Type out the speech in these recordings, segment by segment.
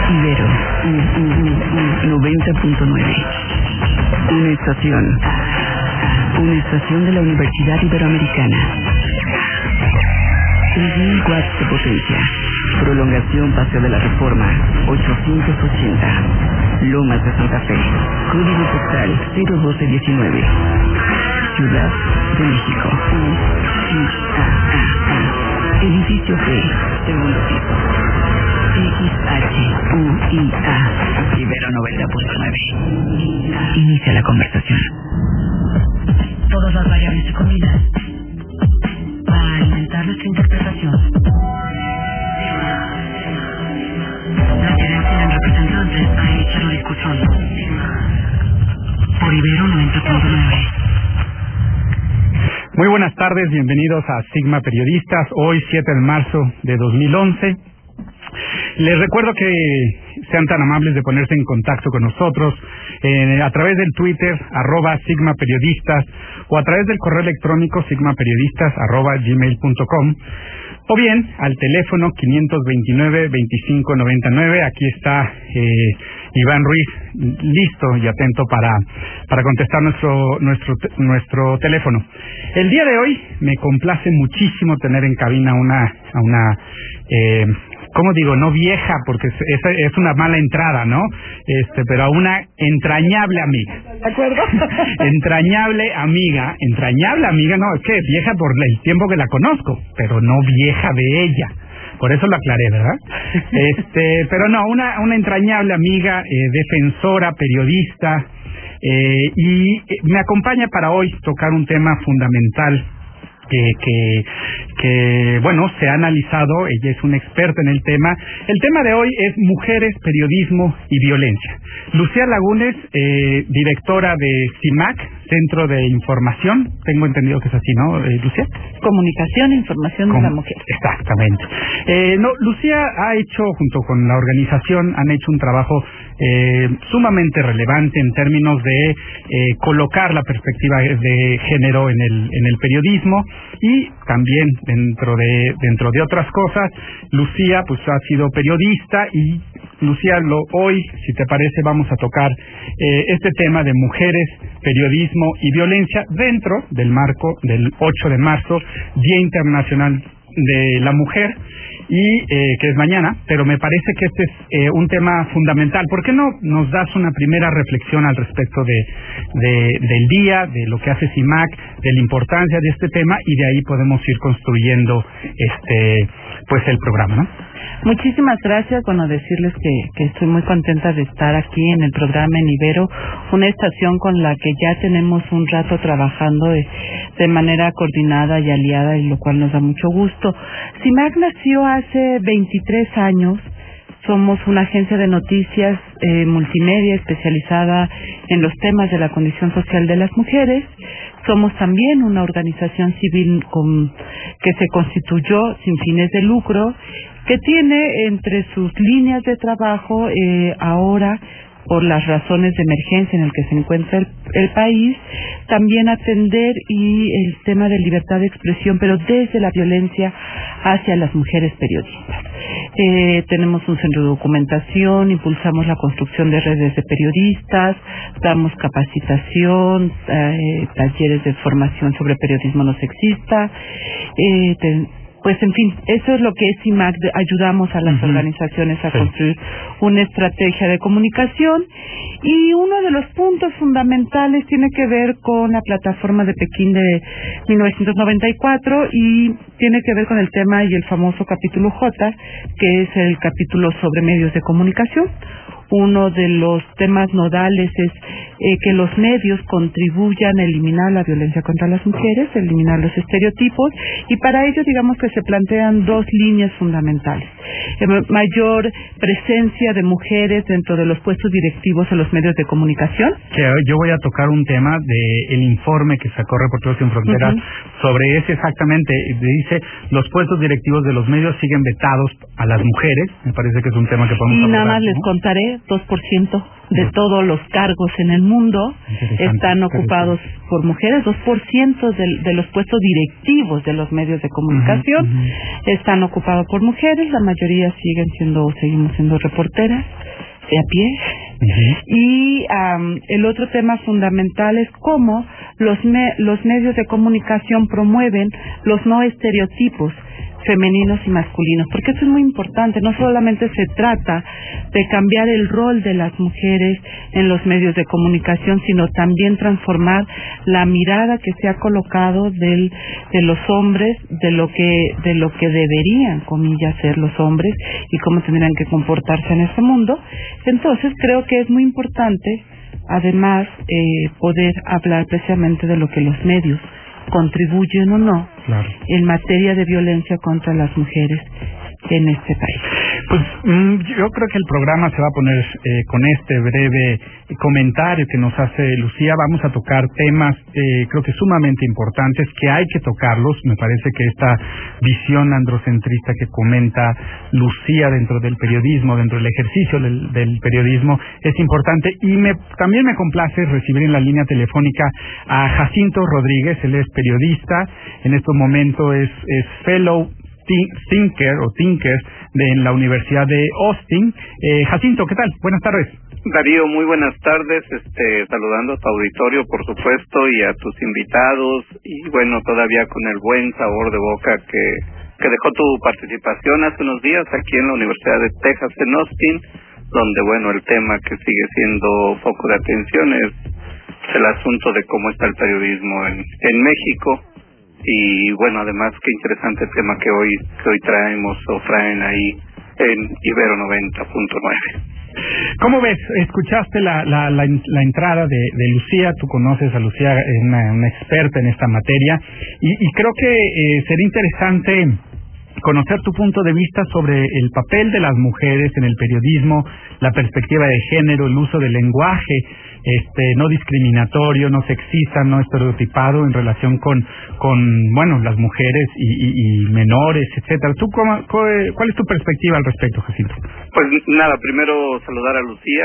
Ibero 90.9. Una estación de la Universidad Iberoamericana. 6.000 watts de potencia. Prolongación Paseo de la Reforma 880. Lomas de Santa Fe. Código postal 01219. Ciudad de México. Edificio G, segundo piso. XHUIA. Ibero 90.9. Inicia la conversación. Todas las variables se combinan para alimentar nuestra interpretación. La dirección en representantes ha iniciado discusión. Por Ibero 90.9. Muy buenas tardes, bienvenidos a Sigma Periodistas, hoy 7 de marzo de 2011. Les recuerdo que sean tan amables de ponerse en contacto con nosotros a través del Twitter, @SigmaPeriodistas, o a través del correo electrónico sigmaperiodistas@gmail.com, o bien al teléfono 529-2599. Aquí está Iván Ruiz, listo y atento para contestar nuestro teléfono. El día de hoy me complace muchísimo tener en cabina a una ¿cómo digo? No vieja, porque es una mala entrada, ¿no? Pero a una entrañable amiga. ¿De acuerdo? entrañable amiga, no, es que vieja por el tiempo que la conozco, pero no vieja de ella. Por eso lo aclaré, ¿verdad? Pero no, una entrañable amiga, defensora, periodista, y me acompaña para hoy tocar un tema fundamental que bueno, se ha analizado. Ella es una experta en el tema. El tema de hoy es mujeres, periodismo y violencia. Lucía Lagunes, directora de CIMAC, Centro de Información, tengo entendido que es así, ¿no, Lucía? Comunicación e Información de la Mujer. Exactamente. Lucía ha hecho, junto con la organización, han hecho un trabajo sumamente relevante en términos de colocar la perspectiva de género en el periodismo, y también dentro de otras cosas, Lucía pues ha sido periodista. Y Lucía, hoy, si te parece, vamos a tocar este tema de mujeres, periodismo y violencia dentro del marco del 8 de marzo, Día Internacional de la Mujer, y que es mañana, pero me parece que este es un tema fundamental. ¿Por qué no nos das una primera reflexión al respecto del día, de lo que hace CIMAC, de la importancia de este tema, y de ahí podemos ir construyendo pues el programa, ¿no? Muchísimas gracias. Bueno, decirles que estoy muy contenta de estar aquí en el programa en Ibero, una estación con la que ya tenemos un rato trabajando de manera coordinada y aliada, y lo cual nos da mucho gusto. CIMAC nació hace 23 años. Somos una agencia de noticias multimedia especializada en los temas de la condición social de las mujeres. Somos también una organización civil que se constituyó sin fines de lucro, que tiene entre sus líneas de trabajo ahora, por las razones de emergencia en el que se encuentra el país, también atender y el tema de libertad de expresión, pero desde la violencia hacia las mujeres periodistas. Tenemos un centro de documentación, impulsamos la construcción de redes de periodistas, damos capacitación, talleres de formación sobre periodismo no sexista, pues en fin, eso es lo que es CIMAC. Ayudamos a las organizaciones a construir una estrategia de comunicación, y uno de los puntos fundamentales tiene que ver con la plataforma de Pekín de 1994, y tiene que ver con el tema y el famoso capítulo J, que es el capítulo sobre medios de comunicación. Uno de los temas nodales es que los medios contribuyan a eliminar la violencia contra las mujeres, eliminar los estereotipos, y para ello digamos que se plantean dos líneas fundamentales. Mayor presencia de mujeres dentro de los puestos directivos en los medios de comunicación. Yo voy a tocar un tema del informe que sacó Reporteros Sin Fronteras sobre ese exactamente. Dice, los puestos directivos de los medios siguen vetados a las mujeres. Me parece que es un tema que podemos Y abordar, nada más les ¿no? contaré 2% de todos los cargos en el mundo están ocupados por mujeres, 2% de los puestos directivos de los medios de comunicación están ocupados por mujeres, la mayoría seguimos siendo reporteras de a pie. Y el otro tema fundamental es cómo los medios de comunicación promueven los no estereotipos femeninos y masculinos, porque eso es muy importante. No solamente se trata de cambiar el rol de las mujeres en los medios de comunicación, sino también transformar la mirada que se ha colocado de los hombres, de lo que deberían, comillas, ser los hombres y cómo tendrían que comportarse en este mundo. Entonces creo que es muy importante, además, poder hablar precisamente de lo que los medios contribuyen o no en materia de violencia contra las mujeres en este país. Pues yo creo que el programa se va a poner con este breve comentario que nos hace Lucía. Vamos a tocar temas creo que sumamente importantes, que hay que tocarlos. Me parece que esta visión androcentrista que comenta Lucía dentro del periodismo, dentro del ejercicio del periodismo, es importante. Y también me complace recibir en la línea telefónica a Jacinto Rodríguez. Él es periodista, en estos momentos es fellow Thinker en la Universidad de Austin. Jacinto, ¿qué tal? Buenas tardes. Darío, muy buenas tardes, saludando a tu auditorio, por supuesto, y a tus invitados, y bueno, todavía con el buen sabor de boca que dejó tu participación hace unos días aquí en la Universidad de Texas en Austin, donde, bueno, el tema que sigue siendo foco de atención es el asunto de cómo está el periodismo en México. Y bueno, además qué interesante tema que hoy traemos o traen ahí en Ibero 90.9. ¿Cómo ves? Escuchaste la entrada de Lucía. Tú conoces a Lucía, una experta en esta materia, y creo que sería interesante conocer tu punto de vista sobre el papel de las mujeres en el periodismo, la perspectiva de género, el uso del lenguaje no discriminatorio, no sexista, no estereotipado en relación con bueno, las mujeres y menores, etcétera. ¿Tú cuál es tu perspectiva al respecto, Jacinto? Pues nada, primero saludar a Lucía,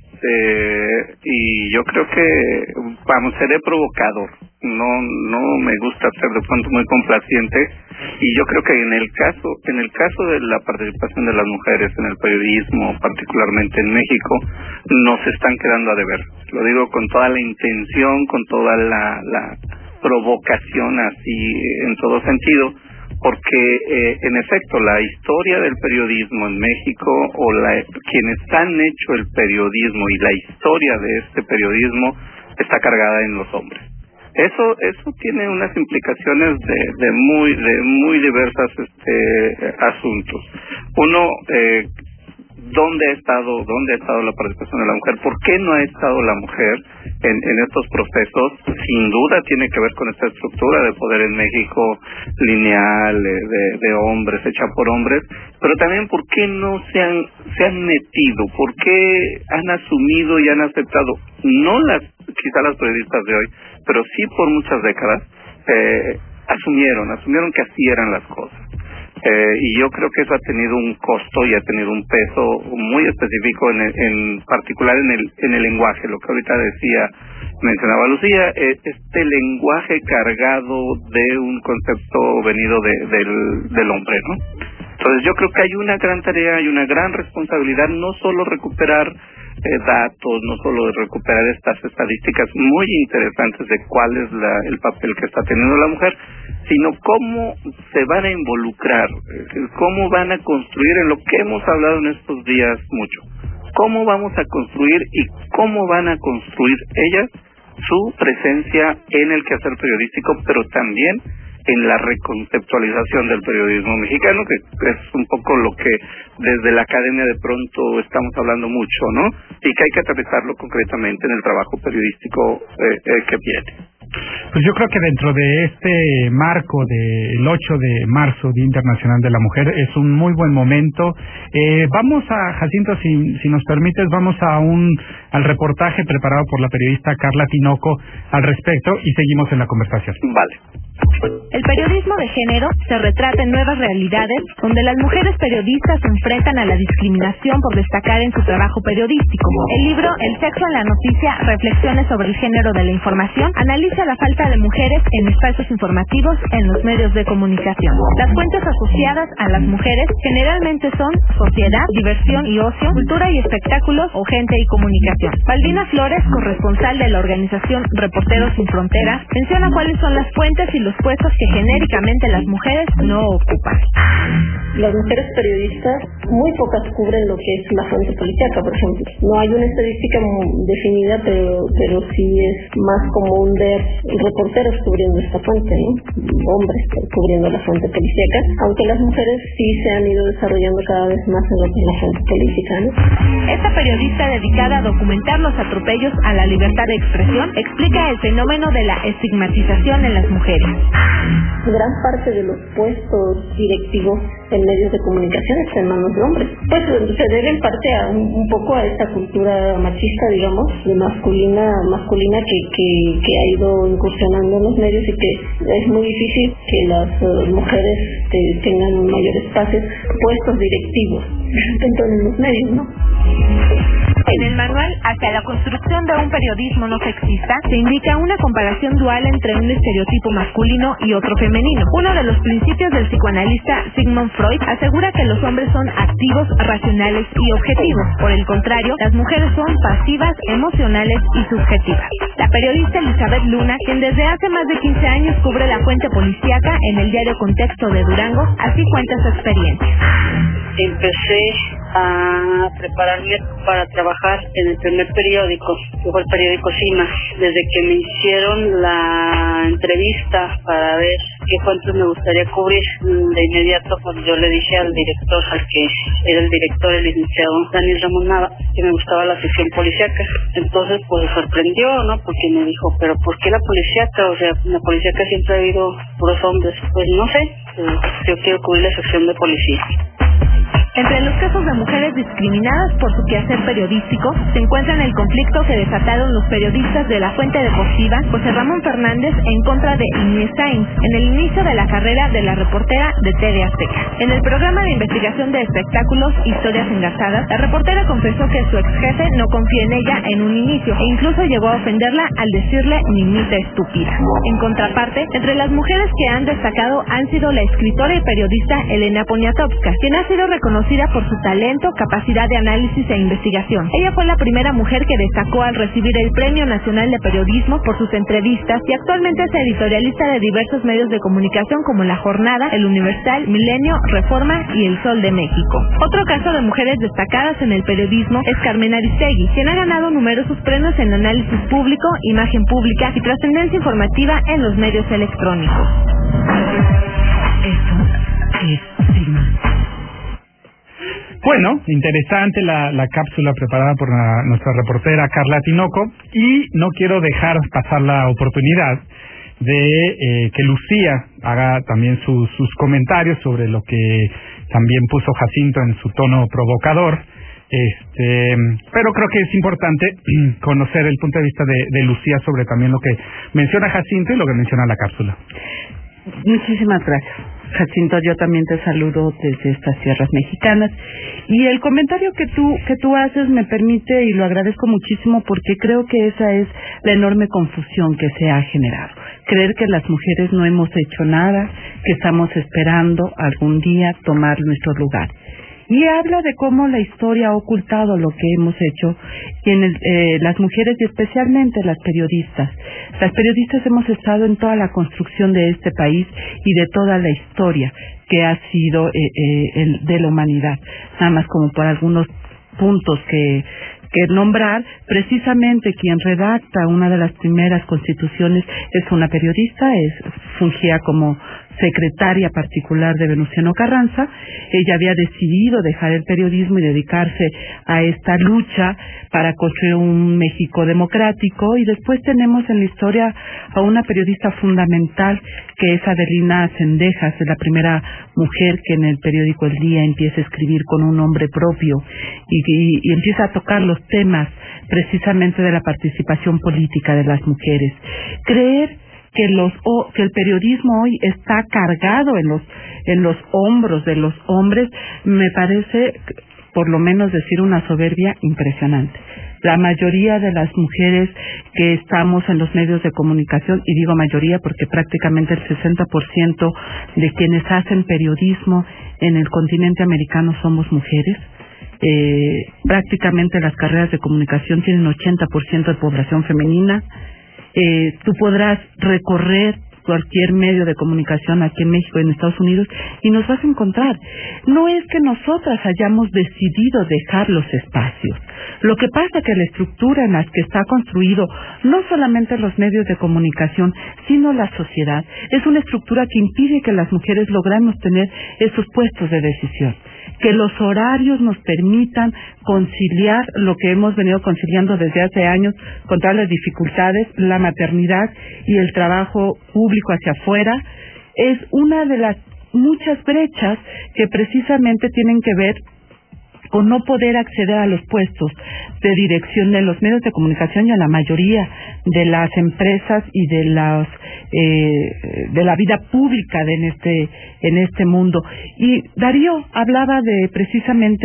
y yo creo que seré provocador. No me gusta ser de pronto muy complaciente, y yo creo que en el caso de la participación de las mujeres en el periodismo, particularmente en México, nos están quedando a deber. Lo digo con toda la intención, con toda la provocación, así en todo sentido, porque en efecto la historia del periodismo en México, o quienes han hecho el periodismo y la historia de este periodismo, está cargada en los hombres. Eso tiene unas implicaciones de muy diversas asuntos. Uno, ¿dónde ha estado la participación de la mujer? ¿Por qué no ha estado la mujer en estos procesos? Sin duda tiene que ver con esta estructura de poder en México lineal, de hombres, hecha por hombres, pero también ¿por qué no se han metido? ¿Por qué han asumido y han aceptado? No quizá las periodistas de hoy, pero sí por muchas décadas, asumieron que así eran las cosas. Y yo creo que eso ha tenido un costo y ha tenido un peso muy específico en particular en el lenguaje, lo que ahorita mencionaba Lucía, este lenguaje cargado de un concepto venido del hombre, ¿no? Entonces yo creo que hay una gran tarea y una gran responsabilidad, no solo recuperar datos, no solo de recuperar estas estadísticas muy interesantes de cuál es el papel que está teniendo la mujer, sino cómo se van a involucrar, cómo van a construir, en lo que hemos hablado en estos días mucho, cómo vamos a construir y cómo van a construir ellas su presencia en el quehacer periodístico, pero también en la reconceptualización del periodismo mexicano, que es un poco lo que desde la academia de pronto estamos hablando mucho, ¿no? Y que hay que aterrizarlo concretamente en el trabajo periodístico que viene. Pues yo creo que dentro de este marco del 8 de marzo, Día Internacional de la Mujer, es un muy buen momento. Vamos a, Jacinto, si nos permites, vamos a un al reportaje preparado por la periodista Carla Tinoco al respecto y seguimos en la conversación. Vale. El periodismo de género se retrata en nuevas realidades donde las mujeres periodistas se enfrentan a la discriminación por destacar en su trabajo periodístico. El libro El sexo en la noticia, reflexiones sobre el género de la información, analiza la falta de mujeres en espacios informativos en los medios de comunicación. Las fuentes asociadas a las mujeres generalmente son sociedad, diversión y ocio, cultura y espectáculos o gente y comunicación. Balbina Flores, corresponsal de la organización Reporteros Sin Fronteras, menciona cuáles son las fuentes y los puestos que genéricamente las mujeres no ocupan. Las mujeres periodistas, muy pocas cubren lo que es la fuente policíaca, por ejemplo. No hay una estadística definida, pero sí es más común ver reporteros cubriendo esta fuente, ¿no? Hombres cubriendo la fuente policíaca, aunque las mujeres sí se han ido desarrollando cada vez más en lo que es la fuente política, ¿no? Esta periodista dedicada a documentar los atropellos a la libertad de expresión explica el fenómeno de la estigmatización en las mujeres. Gran parte de los puestos directivos en medios de comunicación están en manos de hombres. Pues se debe en parte a un poco a esta cultura machista, digamos, de masculina que ha ido incursionando en los medios y que es muy difícil que las mujeres tengan un mayor espacio, puestos directivos dentro de los medios, ¿no? En el manual Hacia la construcción de un periodismo no sexista se indica una comparación dual entre un estereotipo masculino y otro femenino. Uno de los principios del psicoanalista Sigmund Freud asegura que los hombres son activos, racionales y objetivos. Por el contrario, las mujeres son pasivas, emocionales y subjetivas. La periodista Elizabeth Luna, quien desde hace más de 15 años cubre la fuente policíaca en el diario Contexto de Durango, así cuenta su experiencia. Empecé a prepararme para trabajar en el primer periódico, que fue el periódico Cima. Desde que me hicieron la entrevista para ver qué fuentes me gustaría cubrir, de inmediato pues yo le dije al director, al que era el director, el licenciado Daniel Ramón Nava, que me gustaba la sección policíaca. Entonces pues sorprendió, ¿no? Porque me dijo, pero ¿por qué la policíaca? O sea, la policíaca siempre ha habido puros hombres. Pues no sé, yo quiero cubrir la sección de policía. Entre los casos de mujeres discriminadas por su quehacer periodístico se encuentran el conflicto que desataron los periodistas de la Fuente Deportiva, José Ramón Fernández, en contra de Inés Sainz, en el inicio de la carrera de la reportera de TV Azteca. En el programa de investigación de espectáculos Historias Engarzadas, la reportera confesó que su ex jefe no confía en ella en un inicio e incluso llegó a ofenderla al decirle niñita estúpida. En contraparte, entre las mujeres que han destacado han sido la escritora y periodista Elena Poniatowska, quien ha sido reconocida por su talento, capacidad de análisis e investigación. Ella fue la primera mujer que destacó al recibir el Premio Nacional de Periodismo por sus entrevistas y actualmente es editorialista de diversos medios de comunicación como La Jornada, El Universal, Milenio, Reforma y El Sol de México. Otro caso de mujeres destacadas en el periodismo es Carmen Aristegui, quien ha ganado numerosos premios en análisis público, imagen pública y trascendencia informativa en los medios electrónicos. Esto es Sigma. Bueno, interesante la cápsula preparada por nuestra reportera Carla Tinoco, y no quiero dejar pasar la oportunidad de que Lucía haga también sus comentarios sobre lo que también puso Jacinto en su tono provocador. Pero creo que es importante conocer el punto de vista de Lucía sobre también lo que menciona Jacinto y lo que menciona la cápsula. Muchísimas gracias, Jacinto. Yo también te saludo desde estas tierras mexicanas, y el comentario que tú haces me permite, y lo agradezco muchísimo, porque creo que esa es la enorme confusión que se ha generado. Creer que las mujeres no hemos hecho nada, que estamos esperando algún día tomar nuestro lugar. Y habla de cómo la historia ha ocultado lo que hemos hecho, y las mujeres, y especialmente las periodistas. Las periodistas hemos estado en toda la construcción de este país y de toda la historia que ha sido de la humanidad. Nada más como por algunos puntos que nombrar, precisamente quien redacta una de las primeras constituciones es una periodista, fungía como secretaria particular de Venustiano Carranza. Ella había decidido dejar el periodismo y dedicarse a esta lucha para construir un México democrático, y después tenemos en la historia a una periodista fundamental que es Adelina Cendejas, es la primera mujer que en el periódico El Día empieza a escribir con un nombre propio y empieza a tocar los temas precisamente de la participación política de las mujeres. Creer que el periodismo hoy está cargado en los hombros de los hombres me parece, por lo menos decir, una soberbia impresionante. La mayoría de las mujeres que estamos en los medios de comunicación, y digo mayoría porque prácticamente el 60% de quienes hacen periodismo en el continente americano somos mujeres. Prácticamente las carreras de comunicación tienen 80% de población femenina. Tú podrás recorrer cualquier medio de comunicación aquí en México y en Estados Unidos y nos vas a encontrar. No es que nosotras hayamos decidido dejar los espacios. Lo que pasa es que la estructura en la que está construido no solamente los medios de comunicación, sino la sociedad, es una estructura que impide que las mujeres logremos tener esos puestos de decisión. Que los horarios nos permitan conciliar lo que hemos venido conciliando desde hace años con todas las dificultades, la maternidad y el trabajo público hacia afuera, es una de las muchas brechas que precisamente tienen que ver con no poder acceder a los puestos de dirección de los medios de comunicación y a la mayoría de las empresas y de la vida pública en este mundo. Y Darío hablaba de precisamente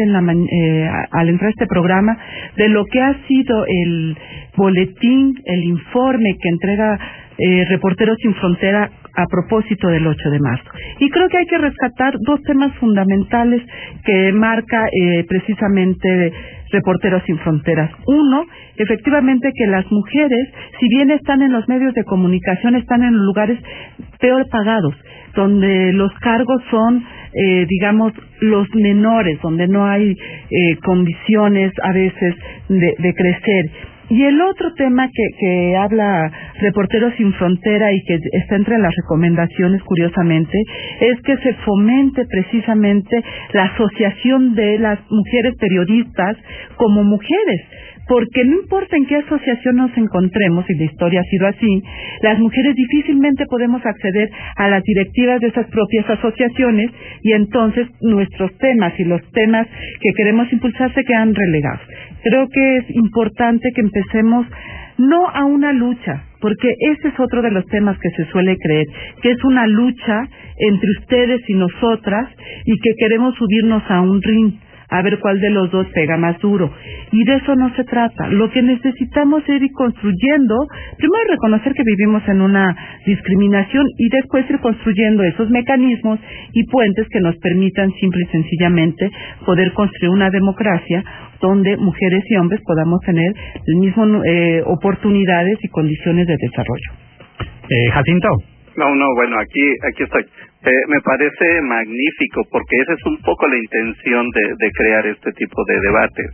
al entrar a este programa de lo que ha sido el boletín, el informe que entrega Reporteros Sin Frontera a propósito del 8 de marzo. Y creo que hay que rescatar dos temas fundamentales que marca precisamente Reporteros Sin Fronteras. Uno, efectivamente que las mujeres, si bien están en los medios de comunicación, están en lugares peor pagados, donde los cargos son, digamos, los menores, donde no hay condiciones a veces de crecer. Y el otro tema que habla Reporteros Sin Frontera y que está entre las recomendaciones, curiosamente, es que se fomente precisamente la asociación de las mujeres periodistas como mujeres. Porque no importa en qué asociación nos encontremos, y la historia ha sido así, las mujeres difícilmente podemos acceder a las directivas de esas propias asociaciones y entonces nuestros temas y los temas que queremos impulsar se quedan relegados. Creo que es importante que empecemos no a una lucha, porque ese es otro de los temas que se suele creer, que es una lucha entre ustedes y nosotras y que queremos subirnos a un ring a ver cuál de los dos pega más duro. Y de eso no se trata. Lo que necesitamos es ir construyendo, primero reconocer que vivimos en una discriminación y después ir construyendo esos mecanismos y puentes que nos permitan simple y sencillamente poder construir una democracia donde mujeres y hombres podamos tener el mismo oportunidades y condiciones de desarrollo. Jacinto. No, bueno, aquí estoy. Me parece magnífico porque esa es un poco la intención de crear este tipo de debates.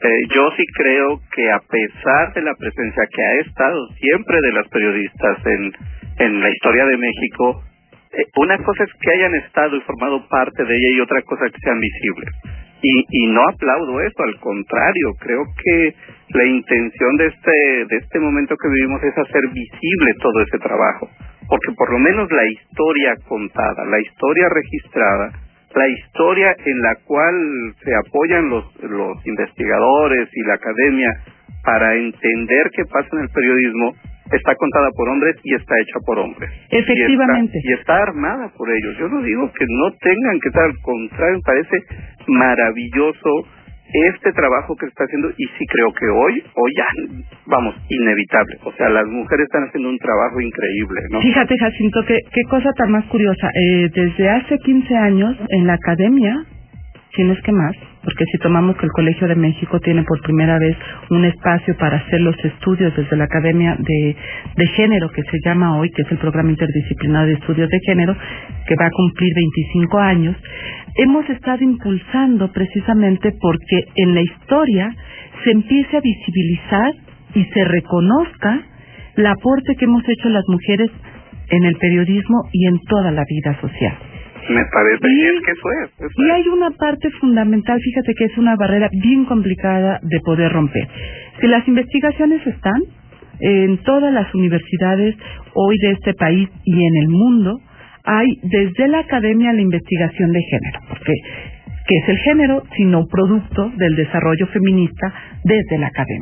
Yo sí creo que a pesar de la presencia que ha estado siempre de las periodistas en la historia de México, una cosa es que hayan estado y formado parte de ella y otra cosa que sean visibles. Y no aplaudo eso, al contrario, creo que la intención de este momento que vivimos es hacer visible todo ese trabajo, porque por lo menos la historia contada, la historia registrada, la historia en la cual se apoyan los investigadores y la academia para entender qué pasa en el periodismo, está contada por hombres y está hecha por hombres. Efectivamente. Y está armada por ellos. Yo no digo que no tengan que estar, al contrario, me parece maravilloso este trabajo que se está haciendo, y sí creo que hoy ya, vamos, inevitable. O sea, las mujeres están haciendo un trabajo increíble, ¿no? Fíjate, Jacinto, qué cosa tan más curiosa. Desde hace 15 años, en la academia, si no es que más, porque si tomamos que el Colegio de México tiene por primera vez un espacio para hacer los estudios desde la Academia de Género, que se llama hoy, que es el Programa Interdisciplinario de Estudios de Género, que va a cumplir 25 años, hemos estado impulsando precisamente porque en la historia se empiece a visibilizar y se reconozca el aporte que hemos hecho las mujeres en el periodismo y en toda la vida social. Me parece bien que eso es. Y hay una parte fundamental, fíjate que es una barrera bien complicada de poder romper. Si las investigaciones están en todas las universidades hoy de este país y en el mundo, hay desde la academia la investigación de género, porque ¿qué es el género? Sino producto del desarrollo feminista desde la academia.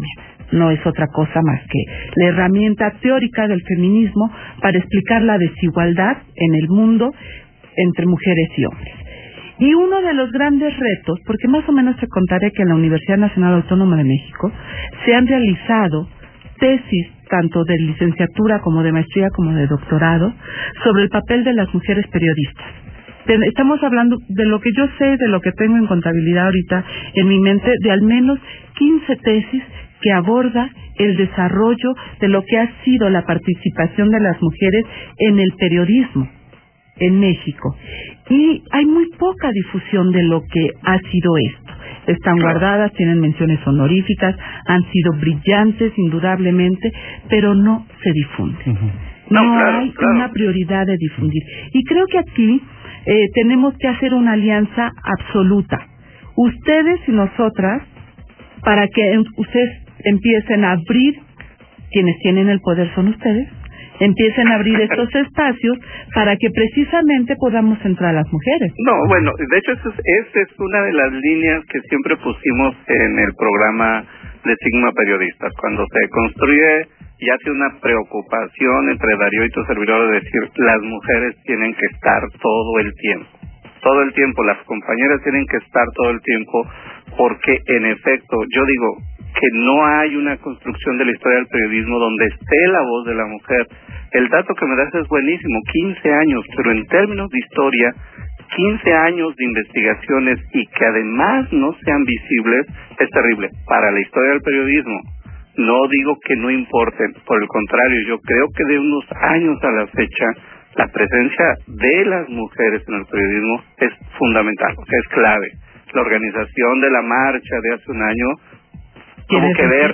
no es otra cosa más que la herramienta teórica del feminismo para explicar la desigualdad en el mundo entre mujeres y hombres. Y uno de los grandes retos, porque más o menos te contaré que en la Universidad Nacional Autónoma de México se han realizado tesis tanto de licenciatura como de maestría como de doctorado sobre el papel de las mujeres periodistas. Estamos hablando de lo que yo sé, de lo que tengo en contabilidad ahorita en mi mente, de al menos 15 tesis que aborda el desarrollo de lo que ha sido la participación de las mujeres en el periodismo en México. Y hay muy poca difusión de lo que ha sido esto. Están guardadas, tienen menciones honoríficas, han sido brillantes indudablemente, pero no se difunden. No hay una prioridad de difundir. Y creo que aquí tenemos que hacer una alianza absoluta. Ustedes y nosotras, para que ustedes empiecen a abrir, quienes tienen el poder son ustedes, empiecen a abrir estos espacios para que precisamente podamos entrar a las mujeres. No, bueno, de hecho esa es una de las líneas que siempre pusimos en el programa de Sigma Periodistas. Cuando se construye y hace una preocupación entre Darío y tu servidor de decir, las mujeres tienen que estar todo el tiempo, las compañeras tienen que estar todo el tiempo, porque en efecto, yo digo que no hay una construcción de la historia del periodismo donde esté la voz de la mujer. El dato que me das es buenísimo, 15 años, pero en términos de historia, 15 años de investigaciones y que además no sean visibles, es terrible para la historia del periodismo. No digo que no importen, por el contrario, yo creo que de unos años a la fecha, la presencia de las mujeres en el periodismo es fundamental, o sea, es clave. La organización de la marcha de hace un año tuvo que ver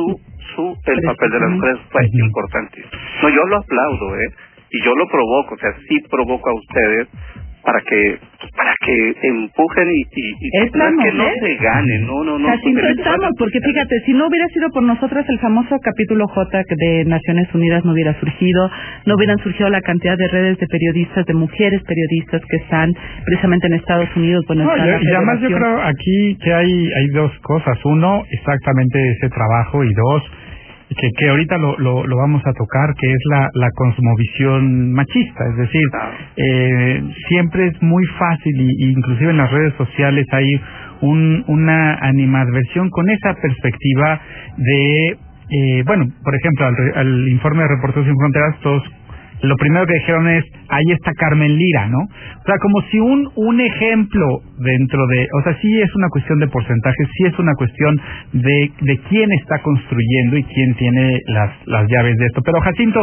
el papel de las mujeres, fue importantísimo. No, yo lo aplaudo, y yo lo provoco, o sea, sí provoco a ustedes para que empujen y que no se gane, no. Casi intentamos, porque fíjate, si no hubiera sido por nosotras el famoso capítulo J de Naciones Unidas no hubiera surgido, no hubieran surgido la cantidad de redes de periodistas, de mujeres periodistas que están precisamente en Estados Unidos. Bueno, y además yo creo aquí que hay dos cosas. Uno, exactamente ese trabajo, y dos, que ahorita lo vamos a tocar, que es la cosmovisión machista. Es decir, siempre es muy fácil, y inclusive en las redes sociales hay una animadversión con esa perspectiva de, bueno, por ejemplo, al informe de Reporteros Sin Fronteras, todos lo primero que dijeron es, ahí está Carmen Lira, ¿no? O sea, como si un ejemplo dentro de, o sea, sí es una cuestión de porcentajes, sí es una cuestión de quién está construyendo y quién tiene las llaves de esto. Pero Jacinto,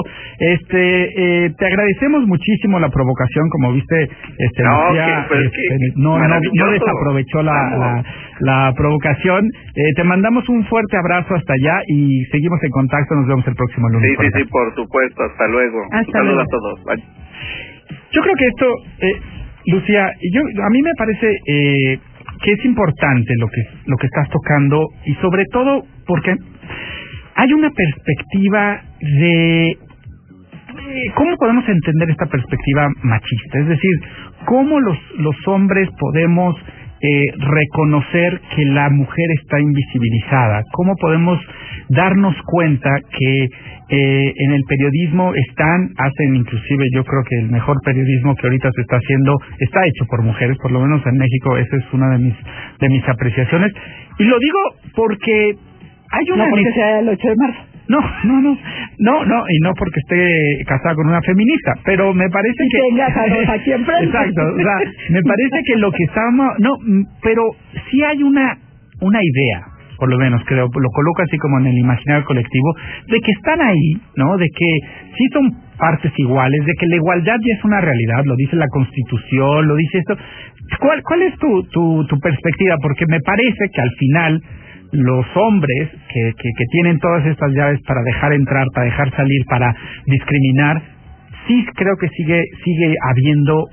te agradecemos muchísimo la provocación, como viste, Lucía, no desaprovechó la provocación. Te mandamos un fuerte abrazo hasta allá y seguimos en contacto. Nos vemos el próximo lunes. Sí, por supuesto. Hasta luego. Saludos a todos. Bye. Yo creo que esto, Lucía, a mí me parece que es importante lo que estás tocando, y sobre todo porque hay una perspectiva de cómo podemos entender esta perspectiva machista, es decir, cómo los hombres podemos reconocer que la mujer está invisibilizada, cómo podemos darnos cuenta que en el periodismo hacen inclusive, yo creo que el mejor periodismo que ahorita se está haciendo está hecho por mujeres, por lo menos en México. Esa es una de mis apreciaciones, y lo digo porque hay una... No porque sea el 8 de marzo. No, y no porque esté casada con una feminista, pero me parece que... Tenga aquí enfrente. Exacto, o sea, me parece que lo que estamos... No, pero sí hay una idea, por lo menos creo, lo coloco así como en el imaginario colectivo, de que están ahí, ¿no? De que sí son partes iguales, de que la igualdad ya es una realidad, lo dice la Constitución, lo dice esto. ¿Cuál es tu perspectiva? Porque me parece que al final los hombres que tienen todas estas llaves para dejar entrar, para dejar salir, para discriminar, sí creo que sigue habiendo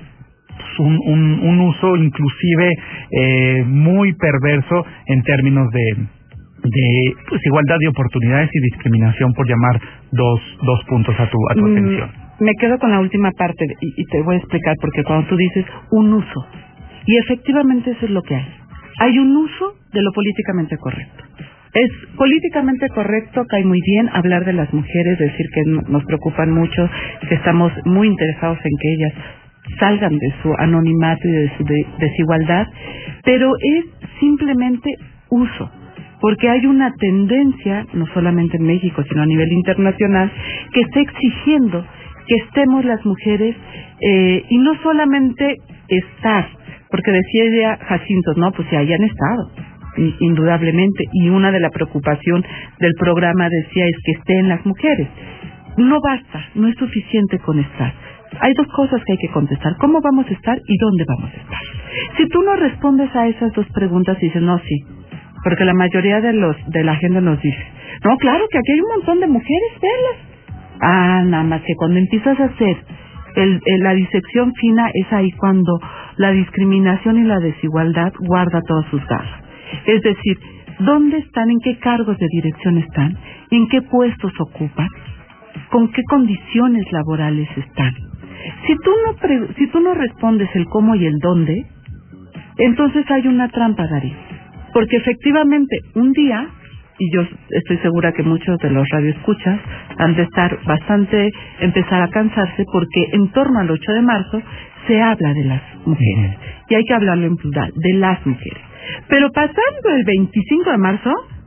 un uso inclusive muy perverso en términos de pues igualdad de oportunidades y discriminación, por llamar dos puntos a tu atención. Me quedo con la última parte y te voy a explicar, porque cuando tú dices un uso, y efectivamente eso es lo que hay un uso de lo políticamente correcto. Es políticamente correcto, cae muy bien hablar de las mujeres, decir que nos preocupan mucho, que estamos muy interesados en que ellas salgan de su anonimato y de su desigualdad, pero es simplemente uso, porque hay una tendencia, no solamente en México, sino a nivel internacional, que está exigiendo que estemos las mujeres, y no solamente estar, porque decía ella, Jacinto, no, pues ya hayan estado, indudablemente, y una de la preocupación del programa decía es que estén las mujeres. No basta, no es suficiente con estar. Hay dos cosas que hay que contestar: cómo vamos a estar y dónde vamos a estar. Si tú no respondes a esas dos preguntas y dices, no, sí, porque la mayoría de la agenda nos dice, no, claro que aquí hay un montón de mujeres, verlas. Nada más que cuando empiezas a hacer la disección fina, es ahí cuando la discriminación y la desigualdad guarda todas sus garras. Es decir, ¿dónde están? ¿En qué cargos de dirección están? ¿En qué puestos ocupan? ¿Con qué condiciones laborales están? Si tú no respondes el cómo y el dónde, entonces hay una trampa, Darío. Porque efectivamente, un día, y yo estoy segura que muchos de los radioescuchas han de empezar a cansarse, porque en torno al 8 de marzo se habla de las mujeres. Y hay que hablarlo en plural, de las mujeres. Pero pasando el 25 de marzo,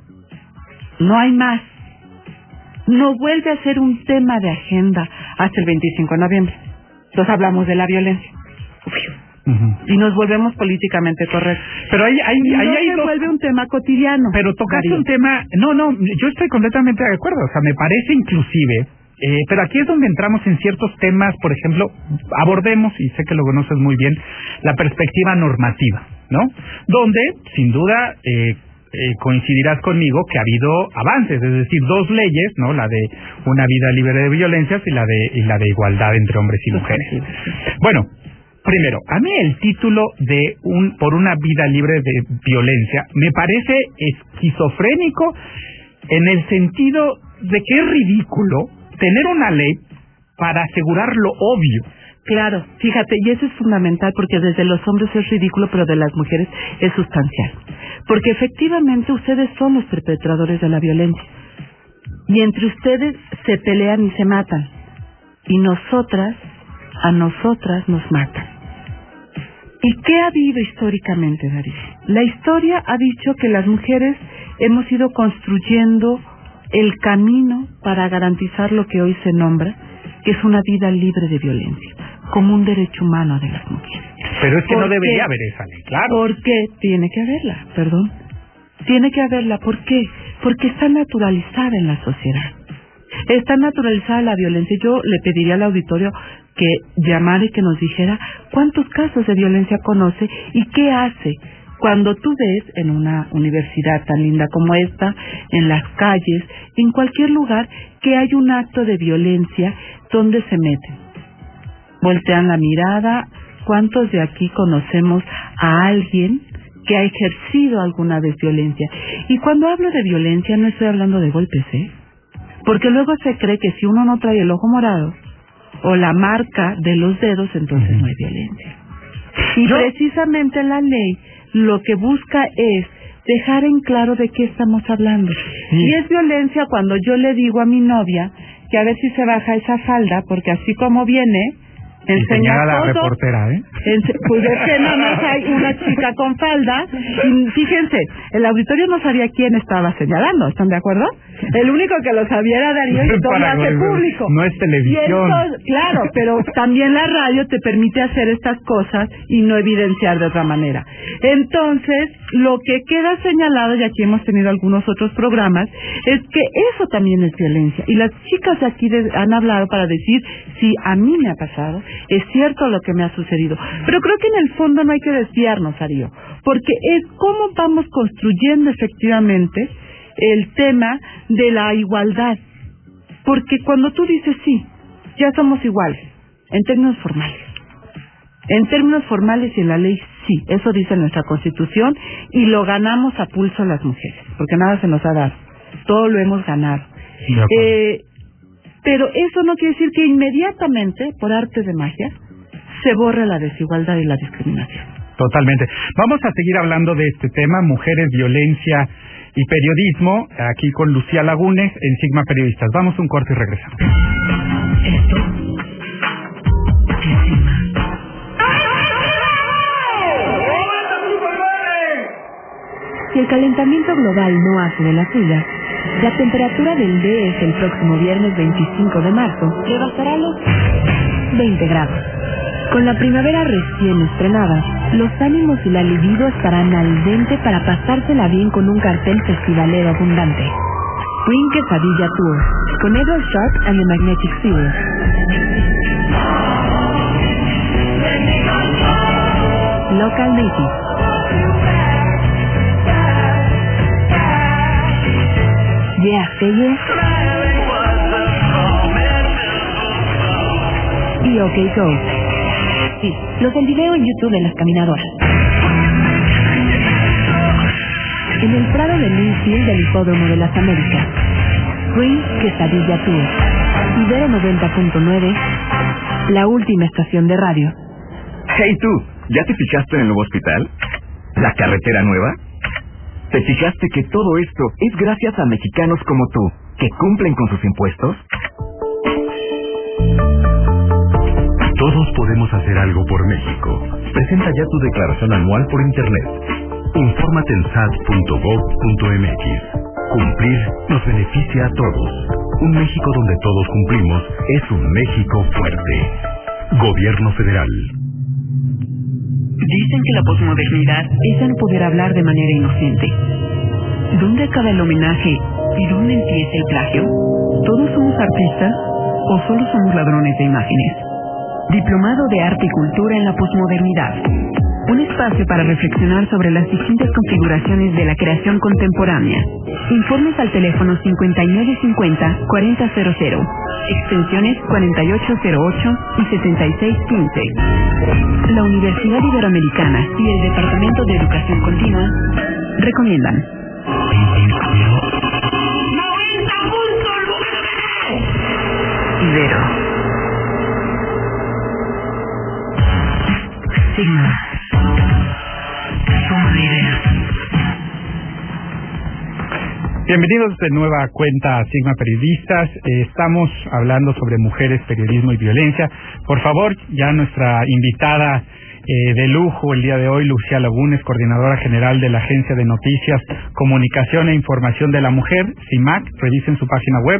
no hay más. No vuelve a ser un tema de agenda hasta el 25 de noviembre. Entonces hablamos de la violencia. Y nos volvemos políticamente correctos. Pero ahí se vuelve un tema cotidiano. Pero tocaste un tema... No, yo estoy completamente de acuerdo. O sea, me parece inclusive... pero aquí es donde entramos en ciertos temas. Por ejemplo, abordemos, y sé que lo conoces muy bien, la perspectiva normativa, ¿no? Donde, sin duda... coincidirás conmigo que ha habido avances, es decir, dos leyes, ¿no? La de una vida libre de violencias y la de igualdad entre hombres y mujeres. Bueno, primero, a mí el título de por una vida libre de violencia me parece esquizofrénico, en el sentido de que es ridículo tener una ley para asegurar lo obvio. Claro, fíjate, y eso es fundamental, porque desde los hombres es ridículo, pero de las mujeres es sustancial. Porque efectivamente ustedes son los perpetradores de la violencia. Y entre ustedes se pelean y se matan. Y a nosotras nos matan. ¿Y qué ha habido históricamente, Darío? La historia ha dicho que las mujeres hemos ido construyendo el camino para garantizar lo que hoy se nombra, que es una vida libre de violencia, como un derecho humano de las mujeres. Pero es que no debería haber esa ley, claro. ¿Por qué? Tiene que haberla, perdón. Tiene que haberla. ¿Por qué? Porque está naturalizada en la sociedad. Está naturalizada la violencia. Yo le pediría al auditorio que llamara y que nos dijera cuántos casos de violencia conoce y qué hace cuando tú ves en una universidad tan linda como esta, en las calles, en cualquier lugar, que hay un acto de violencia, ¿dónde se meten? Voltean la mirada. ¿Cuántos de aquí conocemos a alguien que ha ejercido alguna vez violencia? Y cuando hablo de violencia no estoy hablando de golpes, porque luego se cree que si uno no trae el ojo morado o la marca de los dedos, entonces no hay violencia. Y precisamente la ley lo que busca es dejar en claro de qué estamos hablando. Y es violencia cuando yo le digo a mi novia que a ver si se baja esa falda, porque así como viene... Enseñar a la reportera, Pues es que nada más hay una chica con falda. Y fíjense, el auditorio no sabía quién estaba señalando, ¿están de acuerdo? El único que lo sabía era Darío, y todo lo hace público. No es televisión. Y entonces, claro, pero también la radio te permite hacer estas cosas y no evidenciar de otra manera. Entonces, lo que queda señalado, y aquí hemos tenido algunos otros programas, es que eso también es violencia. Y las chicas de aquí han hablado para decir, sí, a mí me ha pasado, es cierto lo que me ha sucedido. Pero creo que en el fondo no hay que desviarnos, Darío, porque es cómo vamos construyendo efectivamente el tema de la igualdad. Porque cuando tú dices, sí, ya somos iguales, en términos formales. En términos formales y en la ley, sí, eso dice nuestra Constitución, y lo ganamos a pulso las mujeres, porque nada se nos ha dado, todo lo hemos ganado. Pero eso no quiere decir que inmediatamente, por arte de magia, se borre la desigualdad y la discriminación. Totalmente. Vamos a seguir hablando de este tema, mujeres, violencia y periodismo, aquí con Lucía Lagunes en Sigma Periodistas. Vamos a un corte y regresamos. Esto es Sigma. Si el calentamiento global no hace de la suya, la temperatura del DS el próximo viernes 25 de marzo rebasará los 20 grados. Con la primavera recién estrenada, los ánimos y la libido estarán al dente para pasársela bien con un cartel festivalero abundante. Spring Quesadilla Tour, con Edward Sharp and the Magnetic Field. Local Native. Yeah, say yes. Y OK Go. Sí, los del video en YouTube de las caminadoras. En el Prado de Linfield del Hipódromo de las Américas. Spring Quesadilla Tour. Ibero 90.9. La última estación de radio. Hey tú, ¿ya te fijaste en el nuevo hospital? ¿La carretera nueva? ¿Te fijaste que todo esto es gracias a mexicanos como tú, que cumplen con sus impuestos? Todos podemos hacer algo por México. Presenta ya tu declaración anual por Internet. Infórmate en sat.gov.mx. Cumplir nos beneficia a todos. Un México donde todos cumplimos es un México fuerte. Gobierno Federal. Dicen que la posmodernidad es el poder hablar de manera inocente. ¿Dónde acaba el homenaje y dónde empieza el plagio? ¿Todos somos artistas o solo somos ladrones de imágenes? Diplomado de Arte y Cultura en la Posmodernidad. Un espacio para reflexionar sobre las distintas configuraciones de la creación contemporánea. Informes al teléfono 5950-4000, extensiones 4808 y 7615. La Universidad Iberoamericana y el Departamento de Educación Continua recomiendan. Ibero. Sigma. Suma de ideas. Bienvenidos de nueva cuenta a Sigma Periodistas. Estamos hablando sobre mujeres, periodismo y violencia. Por favor, ya nuestra invitada de lujo el día de hoy, Lucía Lagunes, coordinadora general de la Agencia de Noticias, Comunicación e Información de la Mujer, CIMAC. Revisen su página web,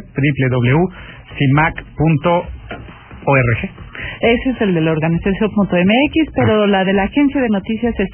www.cimac.org. Ese es el de la organización.mx, pero la de la agencia de noticias es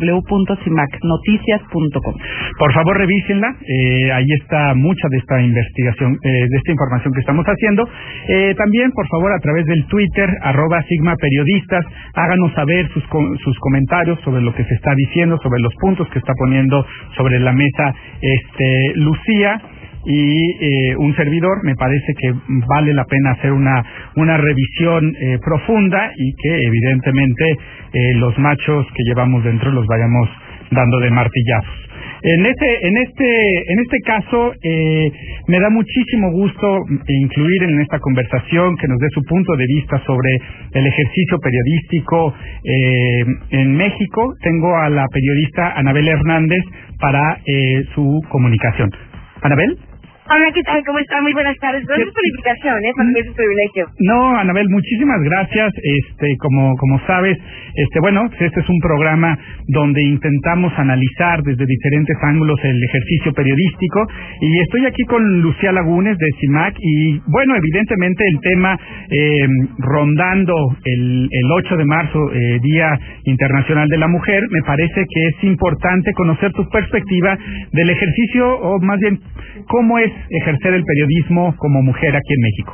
www.cimacnoticias.com. Por favor, revísenla. Ahí está mucha de esta investigación, de esta información que estamos haciendo. También, por favor, a través del Twitter, @SigmaPeriodistas, háganos saber sus comentarios sobre lo que se está diciendo, sobre los puntos que está poniendo sobre la mesa Lucía. Y un servidor. Me parece que vale la pena hacer una revisión profunda y que evidentemente los machos que llevamos dentro los vayamos dando de martillazos. En este caso me da muchísimo gusto incluir en esta conversación que nos dé su punto de vista sobre el ejercicio periodístico en México. Tengo a la periodista Anabel Hernández para su comunicación. ¿Anabel? Hola, ¿qué tal? ¿Cómo está? Muy buenas tardes. Gracias por la invitación, para mí es un privilegio. No, Anabel, muchísimas gracias. Como sabes, este es un programa donde intentamos analizar desde diferentes ángulos el ejercicio periodístico y estoy aquí con Lucía Lagunes de CIMAC y, bueno, evidentemente el tema rondando el 8 de marzo, Día Internacional de la Mujer, me parece que es importante conocer tu perspectiva del ejercicio, o más bien, cómo es ejercer el periodismo como mujer aquí en México.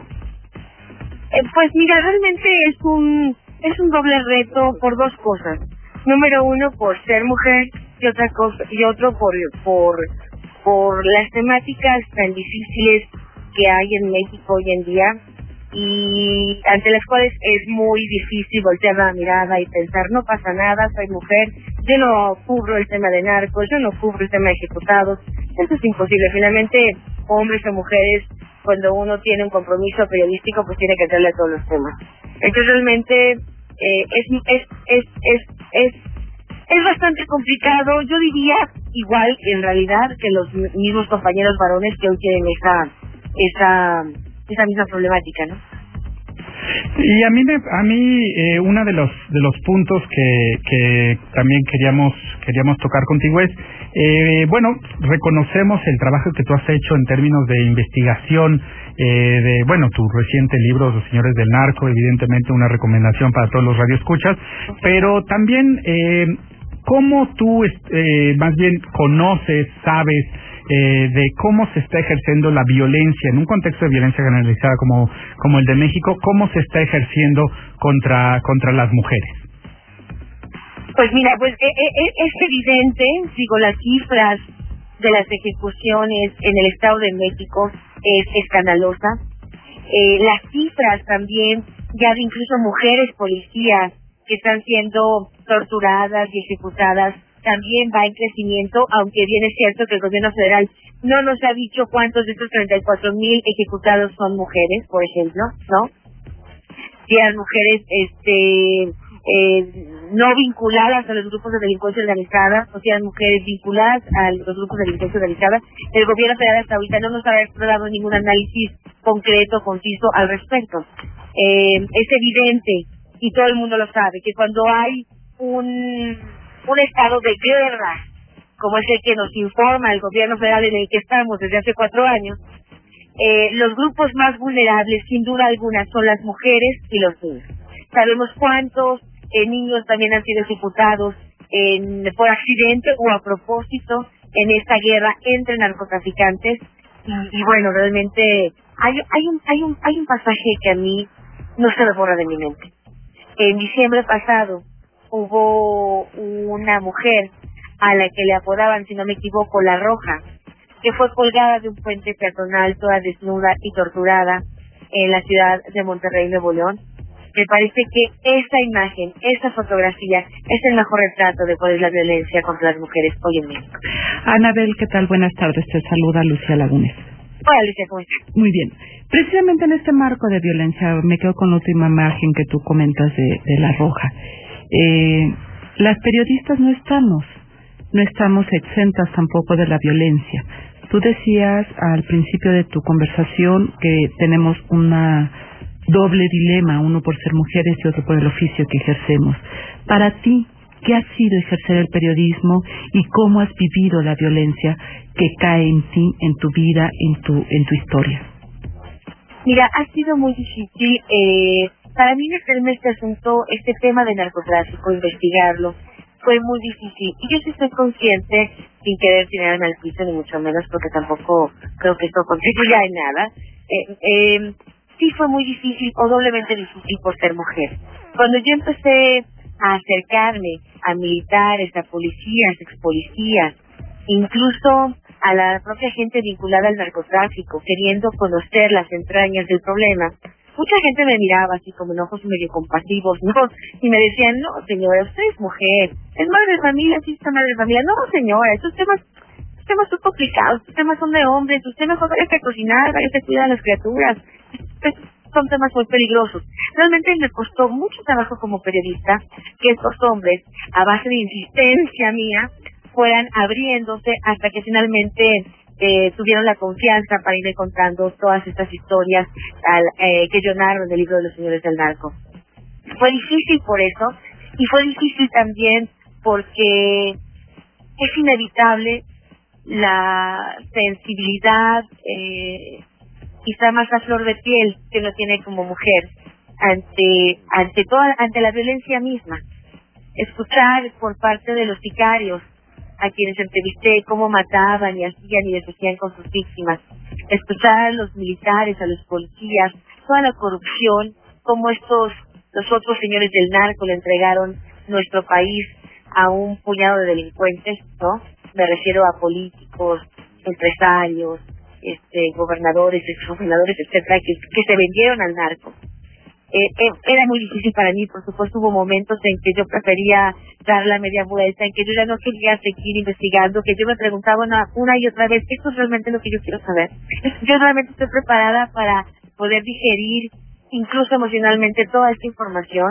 Pues mira, realmente es un doble reto por dos cosas. Número uno, por ser mujer, y otra cosa, y otro por las temáticas tan difíciles que hay en México hoy en día y ante las cuales es muy difícil voltear la mirada y pensar, no pasa nada, soy mujer, yo no cubro el tema de narcos, yo no cubro el tema de ejecutados. Eso es imposible. Finalmente, hombres o mujeres, cuando uno tiene un compromiso periodístico, pues tiene que hacerle a todos los temas. Entonces realmente es es bastante complicado. Yo diría igual en realidad que los mismos compañeros varones que hoy tienen esa misma problemática, ¿no? Y a mí uno de los puntos que también queríamos tocar contigo es reconocemos el trabajo que tú has hecho en términos de investigación de tu reciente libro Los Señores del Narco, evidentemente una recomendación para todos los radioescuchas, pero también cómo tú más bien conoces, sabes de cómo se está ejerciendo la violencia en un contexto de violencia generalizada como el de México, cómo se está ejerciendo contra las mujeres. Pues mira, es evidente, las cifras de las ejecuciones en el Estado de México es escandalosa. Las cifras también ya de incluso mujeres policías que están siendo torturadas y ejecutadas también va en crecimiento, aunque bien es cierto que el gobierno federal no nos ha dicho cuántos de estos 34,000 ejecutados son mujeres, por ejemplo, ¿no? Si eran mujeres no vinculadas a los grupos de delincuencia organizada, o si eran mujeres vinculadas a los grupos de delincuencia organizada. El gobierno federal hasta ahorita no nos ha dado ningún análisis concreto, conciso al respecto. Es evidente, y todo el mundo lo sabe, que cuando hay un estado de guerra, como es el que nos informa el gobierno federal en el que estamos desde hace 4 años, los grupos más vulnerables, sin duda alguna, son las mujeres y los niños. Sabemos cuántos niños también han sido ejecutados por accidente o a propósito en esta guerra entre narcotraficantes. Y bueno, realmente hay un pasaje que a mí no se me borra de mi mente. En diciembre pasado hubo una mujer a la que le apodaban, si no me equivoco, La Roja, que fue colgada de un puente peatonal toda desnuda y torturada en la ciudad de Monterrey, Nuevo León. Me parece que esa imagen, esa fotografía, es el mejor retrato de cuál es la violencia contra las mujeres hoy en México. Anabel, ¿qué tal? Buenas tardes, te saluda Lucía Lagunes. Hola, Lucía, ¿cómo estás? Muy bien. Precisamente en este marco de violencia, me quedo con la última imagen que tú comentas de La Roja. Las periodistas no estamos exentas tampoco de la violencia. Tú decías al principio de tu conversación que tenemos una doble dilema, uno por ser mujeres y otro por el oficio que ejercemos. Para ti, ¿qué ha sido ejercer el periodismo y cómo has vivido la violencia que cae en ti, en tu vida, en tu historia? Mira, ha sido muy difícil para mí meterme este tema de narcotráfico, investigarlo, fue muy difícil. Y yo sí estoy consciente, sin querer tirarme al piso, ni mucho menos, porque tampoco creo que esto contribuya en nada. Sí fue muy difícil, o doblemente difícil por ser mujer. Cuando yo empecé a acercarme a militares, a policías, expolicías, incluso a la propia gente vinculada al narcotráfico, queriendo conocer las entrañas del problema, mucha gente me miraba así como en ojos medio compasivos, ¿no? Y me decían, no señora, usted es mujer, es madre de familia, sí está madre de familia. No señora, estos temas son complicados, estos temas son de hombres, usted mejor váyase a cocinar, váyase a cuidar a las criaturas. Son temas muy peligrosos. Realmente me costó mucho trabajo como periodista que estos hombres, a base de insistencia mía, fueran abriéndose hasta que finalmente tuvieron la confianza para irme contando todas estas historias que yo narro en el libro de Los Señores del Narco. Fue difícil por eso, y fue difícil también porque es inevitable la sensibilidad quizá más a flor de piel que uno tiene como mujer ante la violencia misma. Escuchar por parte de los sicarios a quienes entrevisté cómo mataban y hacían y deshacían con sus víctimas. Escuchar a los militares, a los policías, toda la corrupción, cómo los otros señores del narco le entregaron nuestro país a un puñado de delincuentes, ¿no? Me refiero a políticos, empresarios, gobernadores, exgobernadores, etcétera, que se vendieron al narco. Era muy difícil para mí, por supuesto hubo momentos en que yo prefería dar la media vuelta, en que yo ya no quería seguir investigando, que yo me preguntaba una y otra vez, ¿esto es realmente lo que yo quiero saber? Yo realmente estoy preparada para poder digerir, incluso emocionalmente, toda esta información.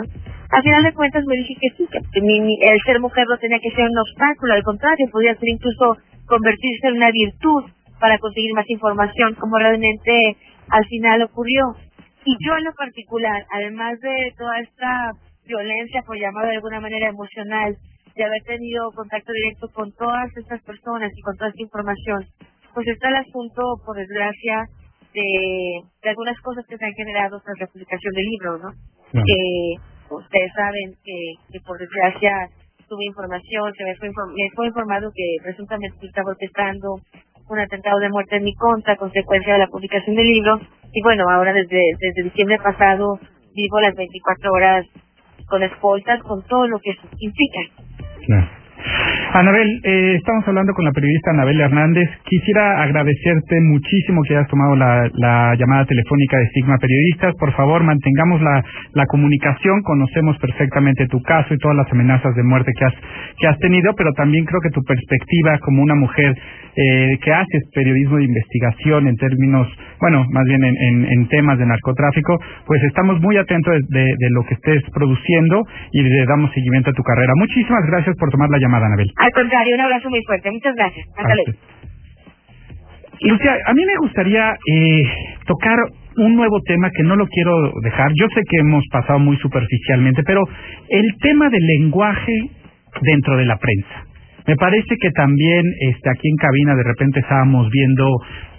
Al final de cuentas me dije que sí, que el ser mujer no tenía que ser un obstáculo, al contrario, podía ser incluso convertirse en una virtud para conseguir más información, como realmente al final ocurrió. Y yo en lo particular, además de toda esta violencia, por llamarlo de alguna manera emocional, de haber tenido contacto directo con todas estas personas y con toda esta información, pues está el asunto, por desgracia, de algunas cosas que se han generado tras la publicación del libro, ¿no? Ustedes saben que por desgracia tuve información, me fue informado que presuntamente se estaba orquestando un atentado de muerte en mi contra a consecuencia de la publicación del libro, y bueno, ahora desde diciembre pasado vivo las 24 horas con escoltas, con todo lo que eso implica. Claro. Anabel, estamos hablando con la periodista Anabel Hernández. Quisiera agradecerte muchísimo que hayas tomado la llamada telefónica de Sigma Periodistas. Por favor, mantengamos la comunicación. Conocemos perfectamente tu caso y todas las amenazas de muerte que has tenido, pero también creo que tu perspectiva como una mujer que haces periodismo de investigación en términos, bueno, más bien en temas de narcotráfico, pues estamos muy atentos de lo que estés produciendo y le damos seguimiento a tu carrera. Muchísimas gracias por tomar la llamada, Anabel. Al contrario, un abrazo muy fuerte. Muchas gracias. Hasta luego. Lucía, a mí me gustaría tocar un nuevo tema que no lo quiero dejar. Yo sé que hemos pasado muy superficialmente, pero el tema del lenguaje dentro de la prensa. Me parece que también aquí en cabina de repente estábamos viendo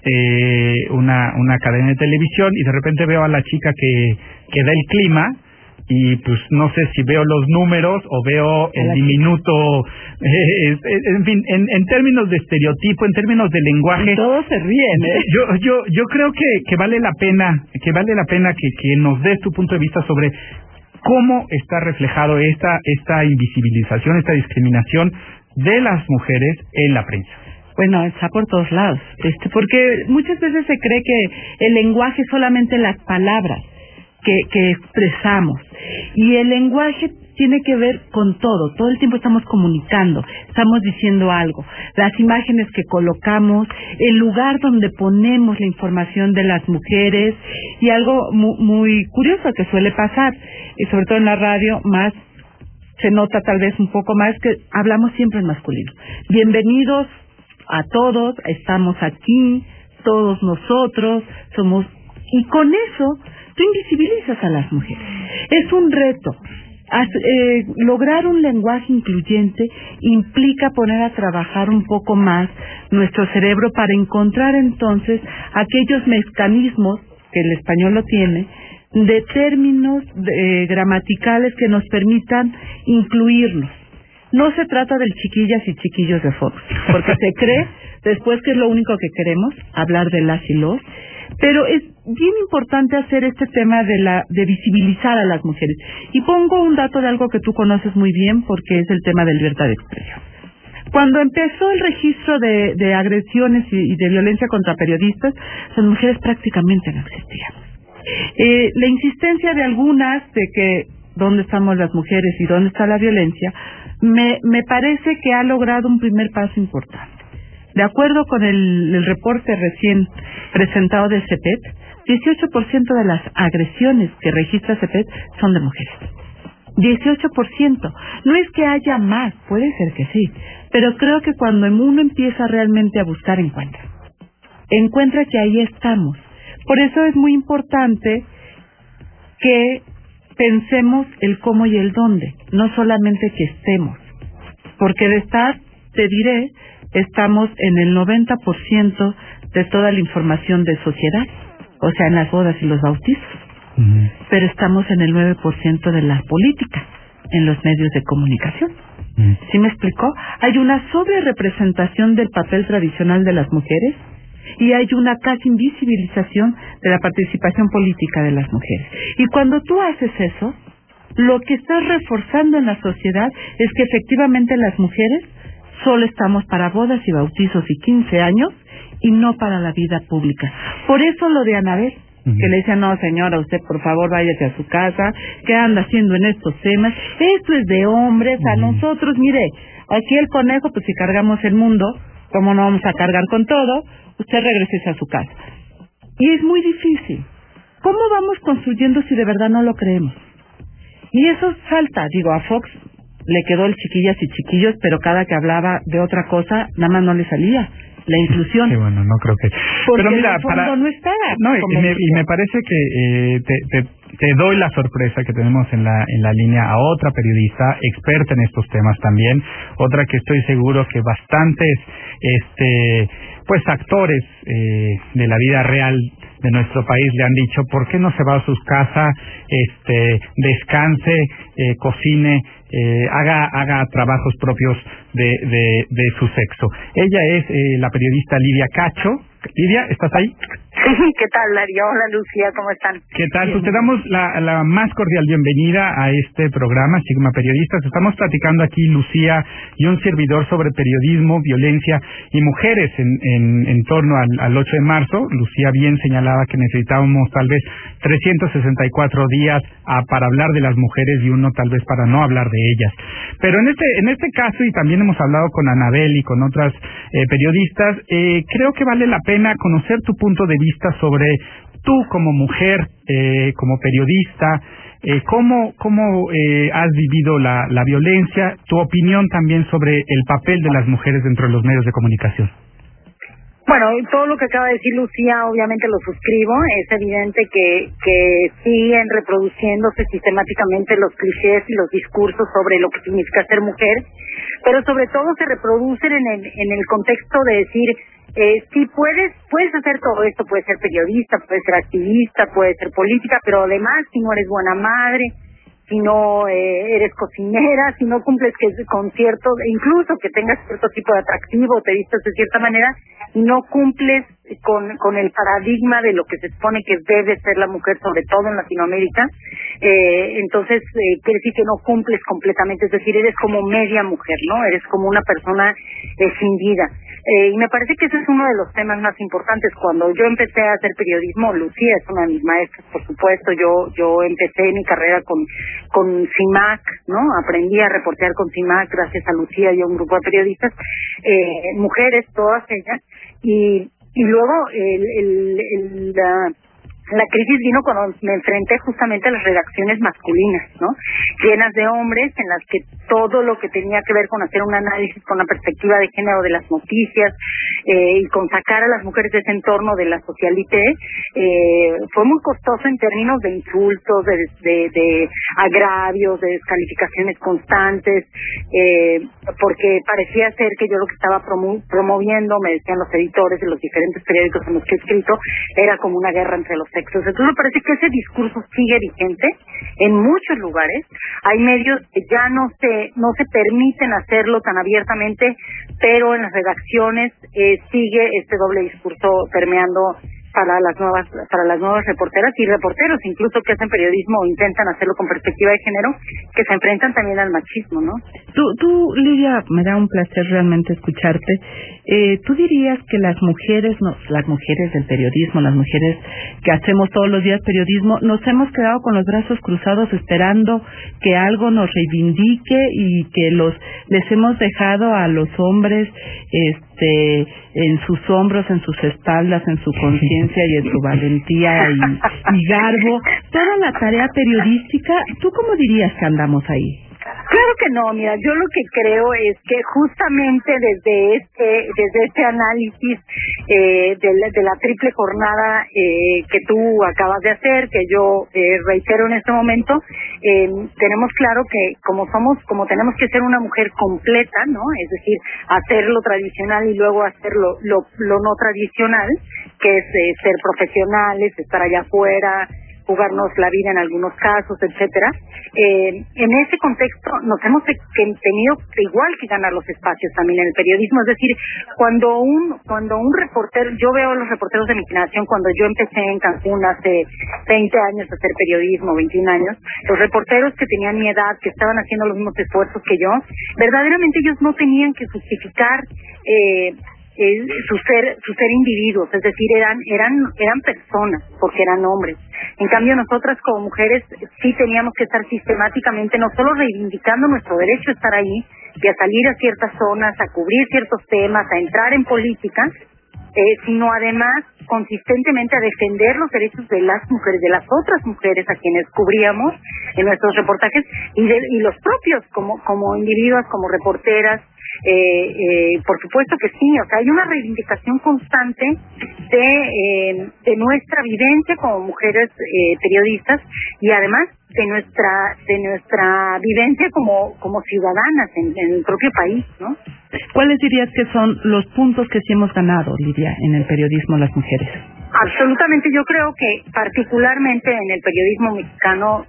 una cadena de televisión y de repente veo a la chica que da el clima y pues no sé si veo los números o veo el diminuto, en fin, en términos de estereotipo, en términos de lenguaje. Todos se ríen, Yo creo que vale la pena que nos des tu punto de vista sobre cómo está reflejado esta invisibilización, esta discriminación de las mujeres en la prensa. Bueno, está por todos lados, porque muchas veces se cree que el lenguaje es solamente las palabras que expresamos, y el lenguaje tiene que ver con todo el tiempo estamos comunicando, estamos diciendo algo, las imágenes que colocamos, el lugar donde ponemos la información de las mujeres, y algo muy curioso que suele pasar, y sobre todo en la radio más se nota tal vez un poco más, que hablamos siempre en masculino. Bienvenidos a todos, estamos aquí, todos nosotros somos, y con eso tú invisibilizas a las mujeres. Es un reto. Lograr un lenguaje incluyente implica poner a trabajar un poco más nuestro cerebro para encontrar entonces aquellos mecanismos, que el español lo tiene, de términos gramaticales que nos permitan incluirnos. No se trata del chiquillas y chiquillos de Fox, porque se cree después que es lo único que queremos, hablar de las y los, pero es bien importante hacer este tema de visibilizar a las mujeres. Y pongo un dato de algo que tú conoces muy bien, porque es el tema de libertad de expresión. Cuando empezó el registro de agresiones y de violencia contra periodistas, las mujeres prácticamente no existían. La insistencia de algunas de que dónde estamos las mujeres y dónde está la violencia, me parece que ha logrado un primer paso importante. De acuerdo con el reporte recién presentado de CEPET, 18% de las agresiones que registra CEPET son de mujeres. 18%. No es que haya más, puede ser que sí, pero creo que cuando uno empieza realmente a buscar, encuentra que ahí estamos. Por eso es muy importante que pensemos el cómo y el dónde, no solamente que estemos, porque de estar, te diré, estamos en el 90% de toda la información de sociedad, o sea, en las bodas y los bautizos, pero estamos en el 9% de la política, en los medios de comunicación. ¿Sí me explicó? Hay una sobrerepresentación del papel tradicional de las mujeres y hay una casi invisibilización de la participación política de las mujeres. Y cuando tú haces eso, lo que estás reforzando en la sociedad es que efectivamente las mujeres solo estamos para bodas y bautizos y 15 años y no para la vida pública. Por eso lo de Anabel, que le dice, no señora, usted por favor váyase a su casa, ¿qué anda haciendo en estos temas? Esto es de hombres, a nosotros, mire, aquí el conejo, pues si cargamos el mundo, ¿cómo no vamos a cargar con todo? Usted regrese a su casa. Y es muy difícil. ¿Cómo vamos construyendo si de verdad no lo creemos? Y eso salta, digo, a Fox le quedó el chiquillas y chiquillos, pero cada que hablaba de otra cosa, nada más no le salía la inclusión. Sí, bueno, no creo que... Porque pero mira, en el fondo no está. No, y me parece que te doy la sorpresa que tenemos en la línea a otra periodista experta en estos temas también, otra que estoy seguro que bastantes pues actores de la vida real de nuestro país le han dicho, ¿por qué no se va a sus casas, descanse, cocine, haga trabajos propios de su sexo? Ella es la periodista Lidia Cacho. Lidia, ¿estás ahí? Sí, ¿qué tal, Darío? Hola, Lucía, ¿cómo están? ¿Qué tal? Pues te damos la más cordial bienvenida a este programa, Sigma Periodistas. Estamos platicando aquí, Lucía y un servidor, sobre periodismo, violencia y mujeres en torno al 8 de marzo. Lucía bien señalaba que necesitábamos tal vez 364 días para hablar de las mujeres y uno tal vez para no hablar de ellas. Pero en este caso, y también hemos hablado con Anabel y con otras periodistas, creo que vale la pena conocer tu punto de vista sobre tú como mujer, como periodista, cómo has vivido la violencia, tu opinión también sobre el papel de las mujeres dentro de los medios de comunicación. Bueno, todo lo que acaba de decir Lucía obviamente lo suscribo. Es evidente que siguen reproduciéndose sistemáticamente los clichés y los discursos sobre lo que significa ser mujer, pero sobre todo se reproducen en el contexto de decir, sí, puedes hacer todo esto, puedes ser periodista, puedes ser activista, puedes ser política, pero además si no eres buena madre, si no eres cocinera, si no cumples con cierto, incluso que tengas cierto tipo de atractivo, te vistes de cierta manera, y no cumples con el paradigma de lo que se supone que debe ser la mujer, sobre todo en Latinoamérica, entonces quiere decir que no cumples completamente, es decir, eres como media mujer, ¿no? Eres como una persona sin vida. Y me parece que ese es uno de los temas más importantes. Cuando yo empecé a hacer periodismo, Lucía es una de mis maestras, por supuesto. Yo empecé mi carrera con CIMAC, ¿no? Aprendí a reportear con CIMAC gracias a Lucía y a un grupo de periodistas, mujeres, todas ellas, y luego la crisis vino cuando me enfrenté justamente a las redacciones masculinas, ¿no? Llenas de hombres, en las que todo lo que tenía que ver con hacer un análisis con la perspectiva de género de las noticias y con sacar a las mujeres de ese entorno de la socialité, fue muy costoso en términos de insultos, de agravios, de descalificaciones constantes, porque parecía ser que yo lo que estaba promoviendo, me decían los editores de los diferentes periódicos en los que he escrito, era como una guerra entre los sexos. Entonces me parece que ese discurso sigue vigente en muchos lugares. Hay medios que ya no se permiten hacerlo tan abiertamente, pero en las redacciones sigue este doble discurso permeando para las nuevas reporteras y reporteros incluso que hacen periodismo o intentan hacerlo con perspectiva de género, que se enfrentan también al machismo, ¿no? Tú, Lidia, me da un placer realmente escucharte. ¿Tú dirías que las mujeres del periodismo, las mujeres que hacemos todos los días periodismo, nos hemos quedado con los brazos cruzados esperando que algo nos reivindique y que les hemos dejado a los hombres en sus hombros, en sus espaldas, en su conciencia y en su valentía y garbo toda la tarea periodística? ¿Tú cómo dirías que andamos ahí? Claro que no, mira, yo lo que creo es que justamente desde este análisis de la triple jornada que tú acabas de hacer, que yo reitero en este momento, tenemos claro que como tenemos que ser una mujer completa, ¿no? Es decir, hacer lo tradicional y luego hacer lo no tradicional, que es ser profesionales, estar allá afuera, jugarnos la vida en algunos casos, etcétera. En ese contexto nos hemos tenido igual que ganar los espacios también en el periodismo, es decir, cuando un reportero, yo veo a los reporteros de mi generación, cuando yo empecé en Cancún hace 20 años a hacer periodismo, 21 años, los reporteros que tenían mi edad, que estaban haciendo los mismos esfuerzos que yo, verdaderamente ellos no tenían que justificar su ser individuos, es decir, eran personas, porque eran hombres. En cambio, nosotras como mujeres sí teníamos que estar sistemáticamente no solo reivindicando nuestro derecho a estar ahí y a salir a ciertas zonas, a cubrir ciertos temas, a entrar en política, sino además consistentemente a defender los derechos de las mujeres, de las otras mujeres a quienes cubríamos en nuestros reportajes y los propios como individuos, como reporteras. Por supuesto que sí, o sea, hay una reivindicación constante de nuestra vivencia como mujeres periodistas y además de nuestra vivencia como ciudadanas en el propio país, ¿no? ¿Cuáles dirías que son los puntos que sí hemos ganado, Lidia, en el periodismo las mujeres? Absolutamente, yo creo que particularmente en el periodismo mexicano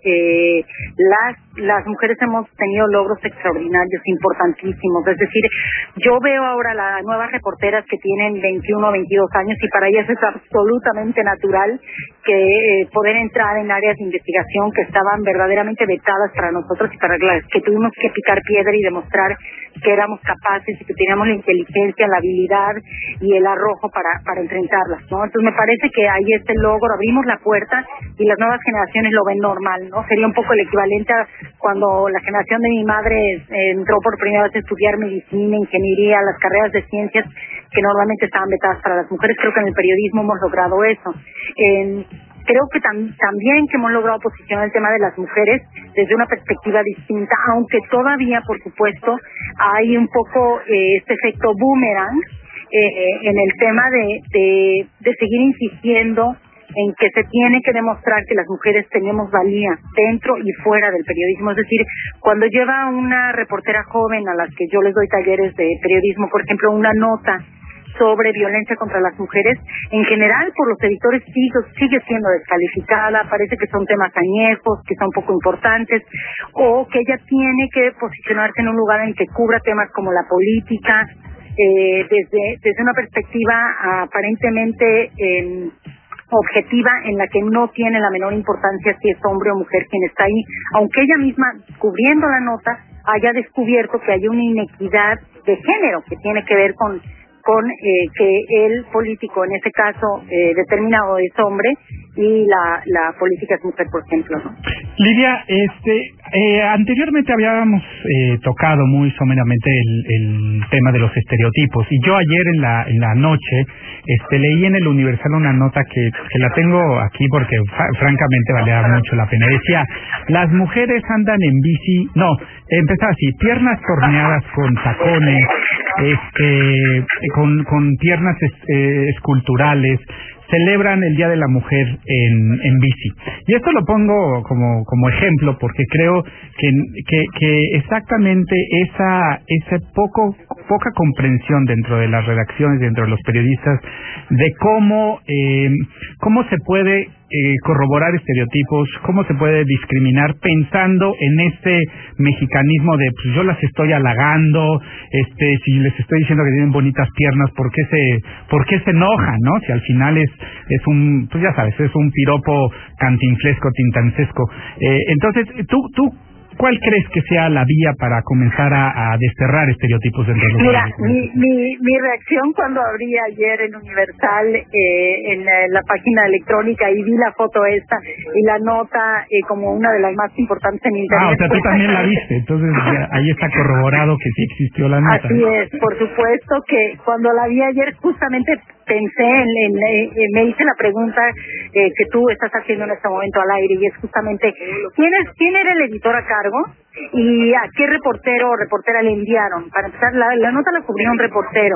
las mujeres hemos tenido logros extraordinarios, importantísimos. Es decir, yo veo ahora las nuevas reporteras que tienen 21 o 22 años y para ellas es absolutamente natural que poder entrar en áreas de investigación que estaban verdaderamente vetadas para nosotros y para las que tuvimos que picar piedra y demostrar que éramos capaces y que teníamos la inteligencia, la habilidad y el arrojo para enfrentarlas, ¿no? Entonces me parece que ahí está el logro, abrimos la puerta y las nuevas generaciones lo ven normal, ¿no? Sería un poco el equivalente a cuando la generación de mi madre entró por primera vez a estudiar medicina, ingeniería, las carreras de ciencias que normalmente estaban vetadas para las mujeres. Creo que en el periodismo hemos logrado eso. Creo que también que hemos logrado posicionar el tema de las mujeres desde una perspectiva distinta, aunque todavía, por supuesto, hay un poco este efecto boomerang en el tema de seguir insistiendo en que se tiene que demostrar que las mujeres tenemos valía dentro y fuera del periodismo. Es decir, cuando lleva una reportera joven a las que yo les doy talleres de periodismo, por ejemplo, una nota sobre violencia contra las mujeres, en general por los editores sigue siendo descalificada, parece que son temas añejos, que son poco importantes, o que ella tiene que posicionarse en un lugar en que cubra temas como la política, desde una perspectiva aparentemente objetiva en la que no tiene la menor importancia si es hombre o mujer quien está ahí, aunque ella misma, cubriendo la nota, haya descubierto que hay una inequidad de género que tiene que ver con que el político, en este caso determinado, es hombre y la política es mujer, por ejemplo, ¿no? Lidia, anteriormente habíamos tocado muy someramente el tema de los estereotipos y yo ayer en la noche leí en el Universal una nota que la tengo aquí porque francamente valía mucho la pena. Decía, las mujeres andan en bici, empezaba así, piernas torneadas con tacones, con piernas esculturales, celebran el Día de la Mujer en bici. Y esto lo pongo como ejemplo porque creo que exactamente esa poca comprensión dentro de las redacciones, dentro de los periodistas, de cómo se puede corroborar estereotipos, cómo se puede discriminar pensando en este mexicanismo de pues yo las estoy halagando, si les estoy diciendo que tienen bonitas piernas, ¿por qué se enojan, no? Si al final es un, pues ya sabes, es un piropo cantinflesco, tintancesco. Entonces, tú ¿cuál crees que sea la vía para comenzar a desterrar estereotipos dentro de los periódicos? Mi reacción cuando abrí ayer en Universal en la página electrónica y vi la foto esta y la nota como una de las más importantes en internet. O sea, tú también la viste, entonces ahí está corroborado que sí existió la nota. Así es, por supuesto que cuando la vi ayer justamente pensé me hice la pregunta que tú estás haciendo en este momento al aire y es justamente ¿quién era el editor a cargo? ¿Y a qué reportero o reportera le enviaron? Para empezar, la nota la cubrió un reportero.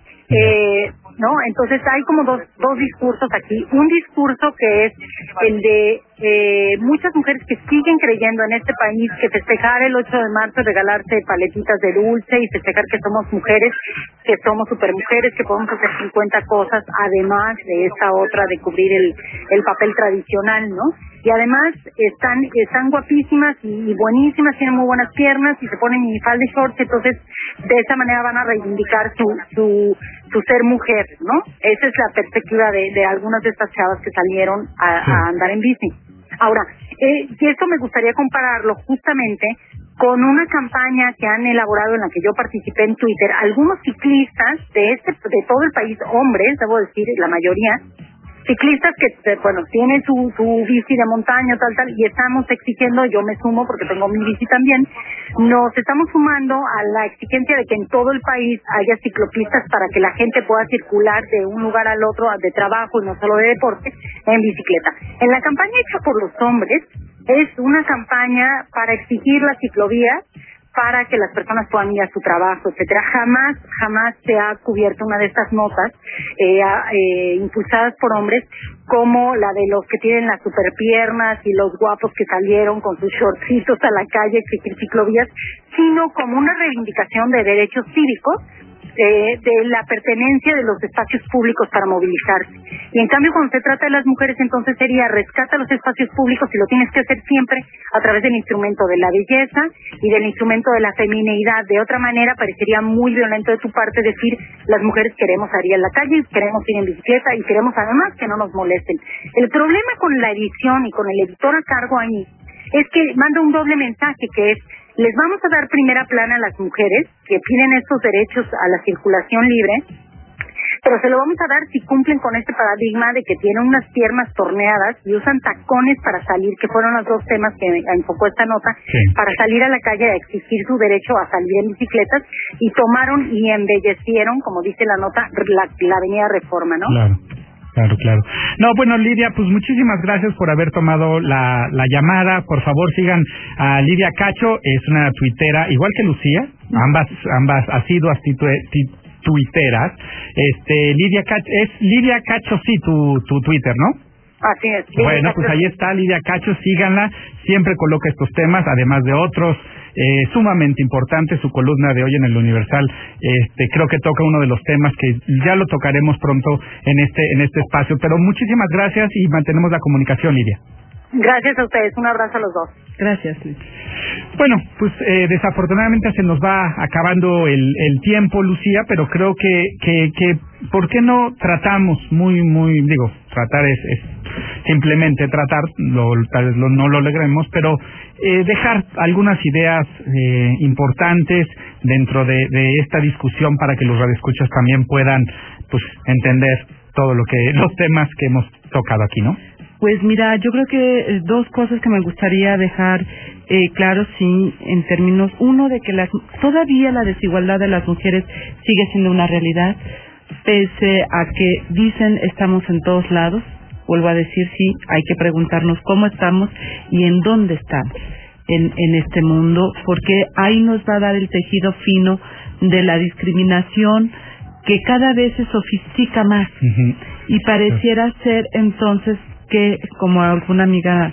¿No? Entonces hay como dos discursos aquí. Un discurso que es el de muchas mujeres que siguen creyendo en este país que festejar el 8 de marzo, regalarse paletitas de dulce y festejar que somos mujeres, que somos supermujeres, que podemos hacer 50 cosas, además de esta otra de cubrir el papel tradicional, ¿no? Y además están guapísimas y buenísimas, tienen muy buenas piernas y se ponen minifalda y shorts, entonces de esa manera van a reivindicar su ser mujer, ¿no? Esa es la perspectiva de algunas de estas chavas que salieron a andar en bici. Ahora, y esto me gustaría compararlo justamente con una campaña que han elaborado en la que yo participé en Twitter, algunos ciclistas de todo el país, hombres, debo decir, la mayoría, ciclistas que, bueno, tienen su bici de montaña, tal, y estamos exigiendo, yo me sumo porque tengo mi bici también, nos estamos sumando a la exigencia de que en todo el país haya ciclopistas para que la gente pueda circular de un lugar al otro, de trabajo y no solo de deporte, en bicicleta. En la campaña hecha por los hombres, es una campaña para exigir las ciclovías, para que las personas puedan ir a su trabajo, etcétera. Jamás se ha cubierto una de estas notas impulsadas por hombres, como la de los que tienen las superpiernas y los guapos que salieron con sus shortcitos a la calle a exigir ciclovías, sino como una reivindicación de derechos cívicos, de la pertenencia de los espacios públicos para movilizarse. Y en cambio, cuando se trata de las mujeres, entonces sería rescata los espacios públicos, y lo tienes que hacer siempre a través del instrumento de la belleza y del instrumento de la femineidad. De otra manera, parecería muy violento de tu parte decir, las mujeres queremos salir a la calle, queremos ir en bicicleta y queremos además que no nos molesten. El problema con la edición y con el editor a cargo ahí es que manda un doble mensaje, que es: les vamos a dar primera plana a las mujeres que piden estos derechos a la circulación libre, pero se lo vamos a dar si cumplen con este paradigma de que tienen unas piernas torneadas y usan tacones para salir, que fueron los dos temas que enfocó esta nota, para salir a la calle a exigir su derecho a salir en bicicletas, y tomaron y embellecieron, como dice la nota, la avenida Reforma, ¿no? Claro. No, bueno, Lidia, pues muchísimas gracias por haber tomado la llamada. Por favor, sigan a Lidia Cacho, es una tuitera, igual que Lucía, ambas asiduas tuiteras. Lidia Cacho, es Lidia Cacho, sí, tu Twitter, ¿no? Así es. Bueno, pues ahí está Lidia Cacho, síganla, siempre coloca estos temas, además de otros sumamente importantes. Su columna de hoy en el Universal, creo que toca uno de los temas que ya lo tocaremos pronto en este espacio, pero muchísimas gracias y mantenemos la comunicación, Lidia. Gracias a ustedes, un abrazo a los dos. Gracias, Lidia. Bueno, pues desafortunadamente se nos va acabando el tiempo, Lucía, pero creo que ¿por qué no tratamos tratar es simplemente tratar, tal vez no lo logremos, pero dejar algunas ideas importantes dentro de esta discusión para que los radioescuchas también puedan pues entender los temas que hemos tocado aquí, ¿no? Pues mira, yo creo que dos cosas que me gustaría dejar claro, sí, en términos, uno, de que todavía la desigualdad de las mujeres sigue siendo una realidad, pese a que dicen estamos en todos lados. Vuelvo a decir, sí, hay que preguntarnos cómo estamos y en dónde estamos en este mundo, porque ahí nos va a dar el tejido fino de la discriminación, que cada vez se sofistica más. Y pareciera ser entonces que, como alguna amiga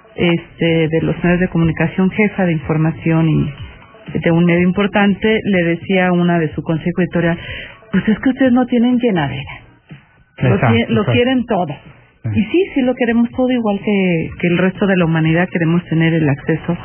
de los medios de comunicación, jefa de información y de un medio importante, le decía a una de su consejo editorial, pues es que ustedes no tienen llenadera, lo quieren todo. Y sí lo queremos todo, igual que el resto de la humanidad. Queremos tener el acceso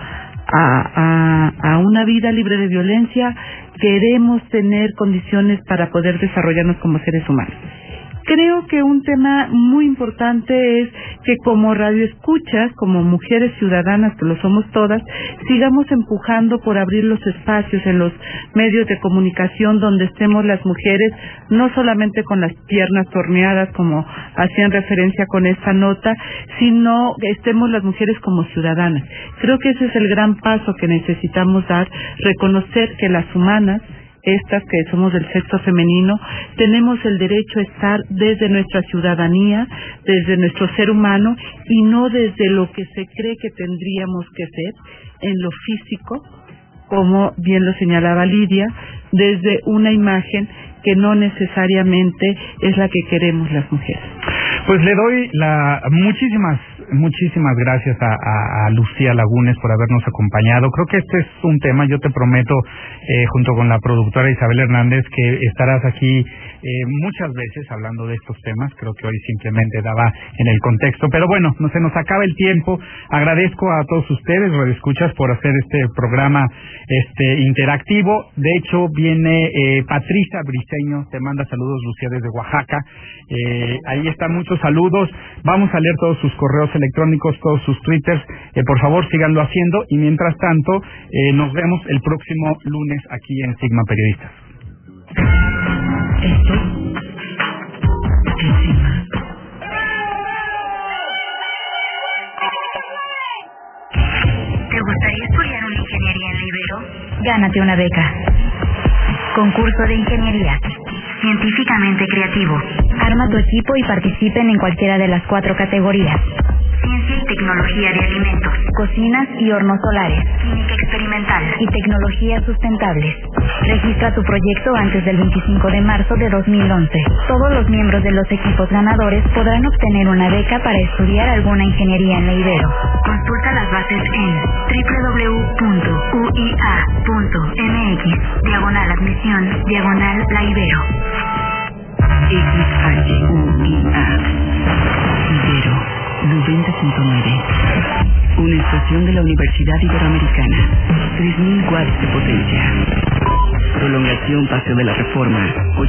a una vida libre de violencia, queremos tener condiciones para poder desarrollarnos como seres humanos. Creo que un tema muy importante es que como radioescuchas, como mujeres ciudadanas, que lo somos todas, sigamos empujando por abrir los espacios en los medios de comunicación donde estemos las mujeres, no solamente con las piernas torneadas, como hacían referencia con esta nota, sino que estemos las mujeres como ciudadanas. Creo que ese es el gran paso que necesitamos dar, reconocer que las humanas, estas que somos del sexo femenino, tenemos el derecho a estar desde nuestra ciudadanía, desde nuestro ser humano, y no desde lo que se cree que tendríamos que ser en lo físico, como bien lo señalaba Lidia, desde una imagen que no necesariamente es la que queremos las mujeres. Pues le doy muchísimas gracias a Lucía Lagunes por habernos acompañado. Creo que este es un tema, yo te prometo, junto con la productora Isabel Hernández, que estarás aquí muchas veces hablando de estos temas. Creo que hoy simplemente daba en el contexto, pero bueno, no se nos acaba el tiempo. Agradezco a todos ustedes, radioescuchas, por hacer este programa interactivo. De hecho, viene Patricia Briceño, te manda saludos, Lucía, desde Oaxaca. Ahí están muchos saludos. Vamos a leer todos sus correos electrónicos, todos sus twitters. Por favor, síganlo haciendo, y mientras tanto nos vemos el próximo lunes aquí en Sigma Periodistas. Esto es Sigma. Gánate una beca. Concurso de ingeniería. Científicamente creativo. Arma tu equipo y participen en cualquiera de las 4 categorías. Ciencia y tecnología de alimentos. Cocinas y hornos solares. Química experimental. Y tecnologías sustentables. Registra tu proyecto antes del 25 de marzo de 2011. Todos los miembros de los equipos ganadores podrán obtener una beca para estudiar alguna ingeniería en la Ibero. Consulta las bases en www.uia.mx/admisión/la Ibero. XHUIA Ibero 90.9. Una estación de la Universidad Iberoamericana. 3000 watts de potencia. Prolongación Paseo de la Reforma.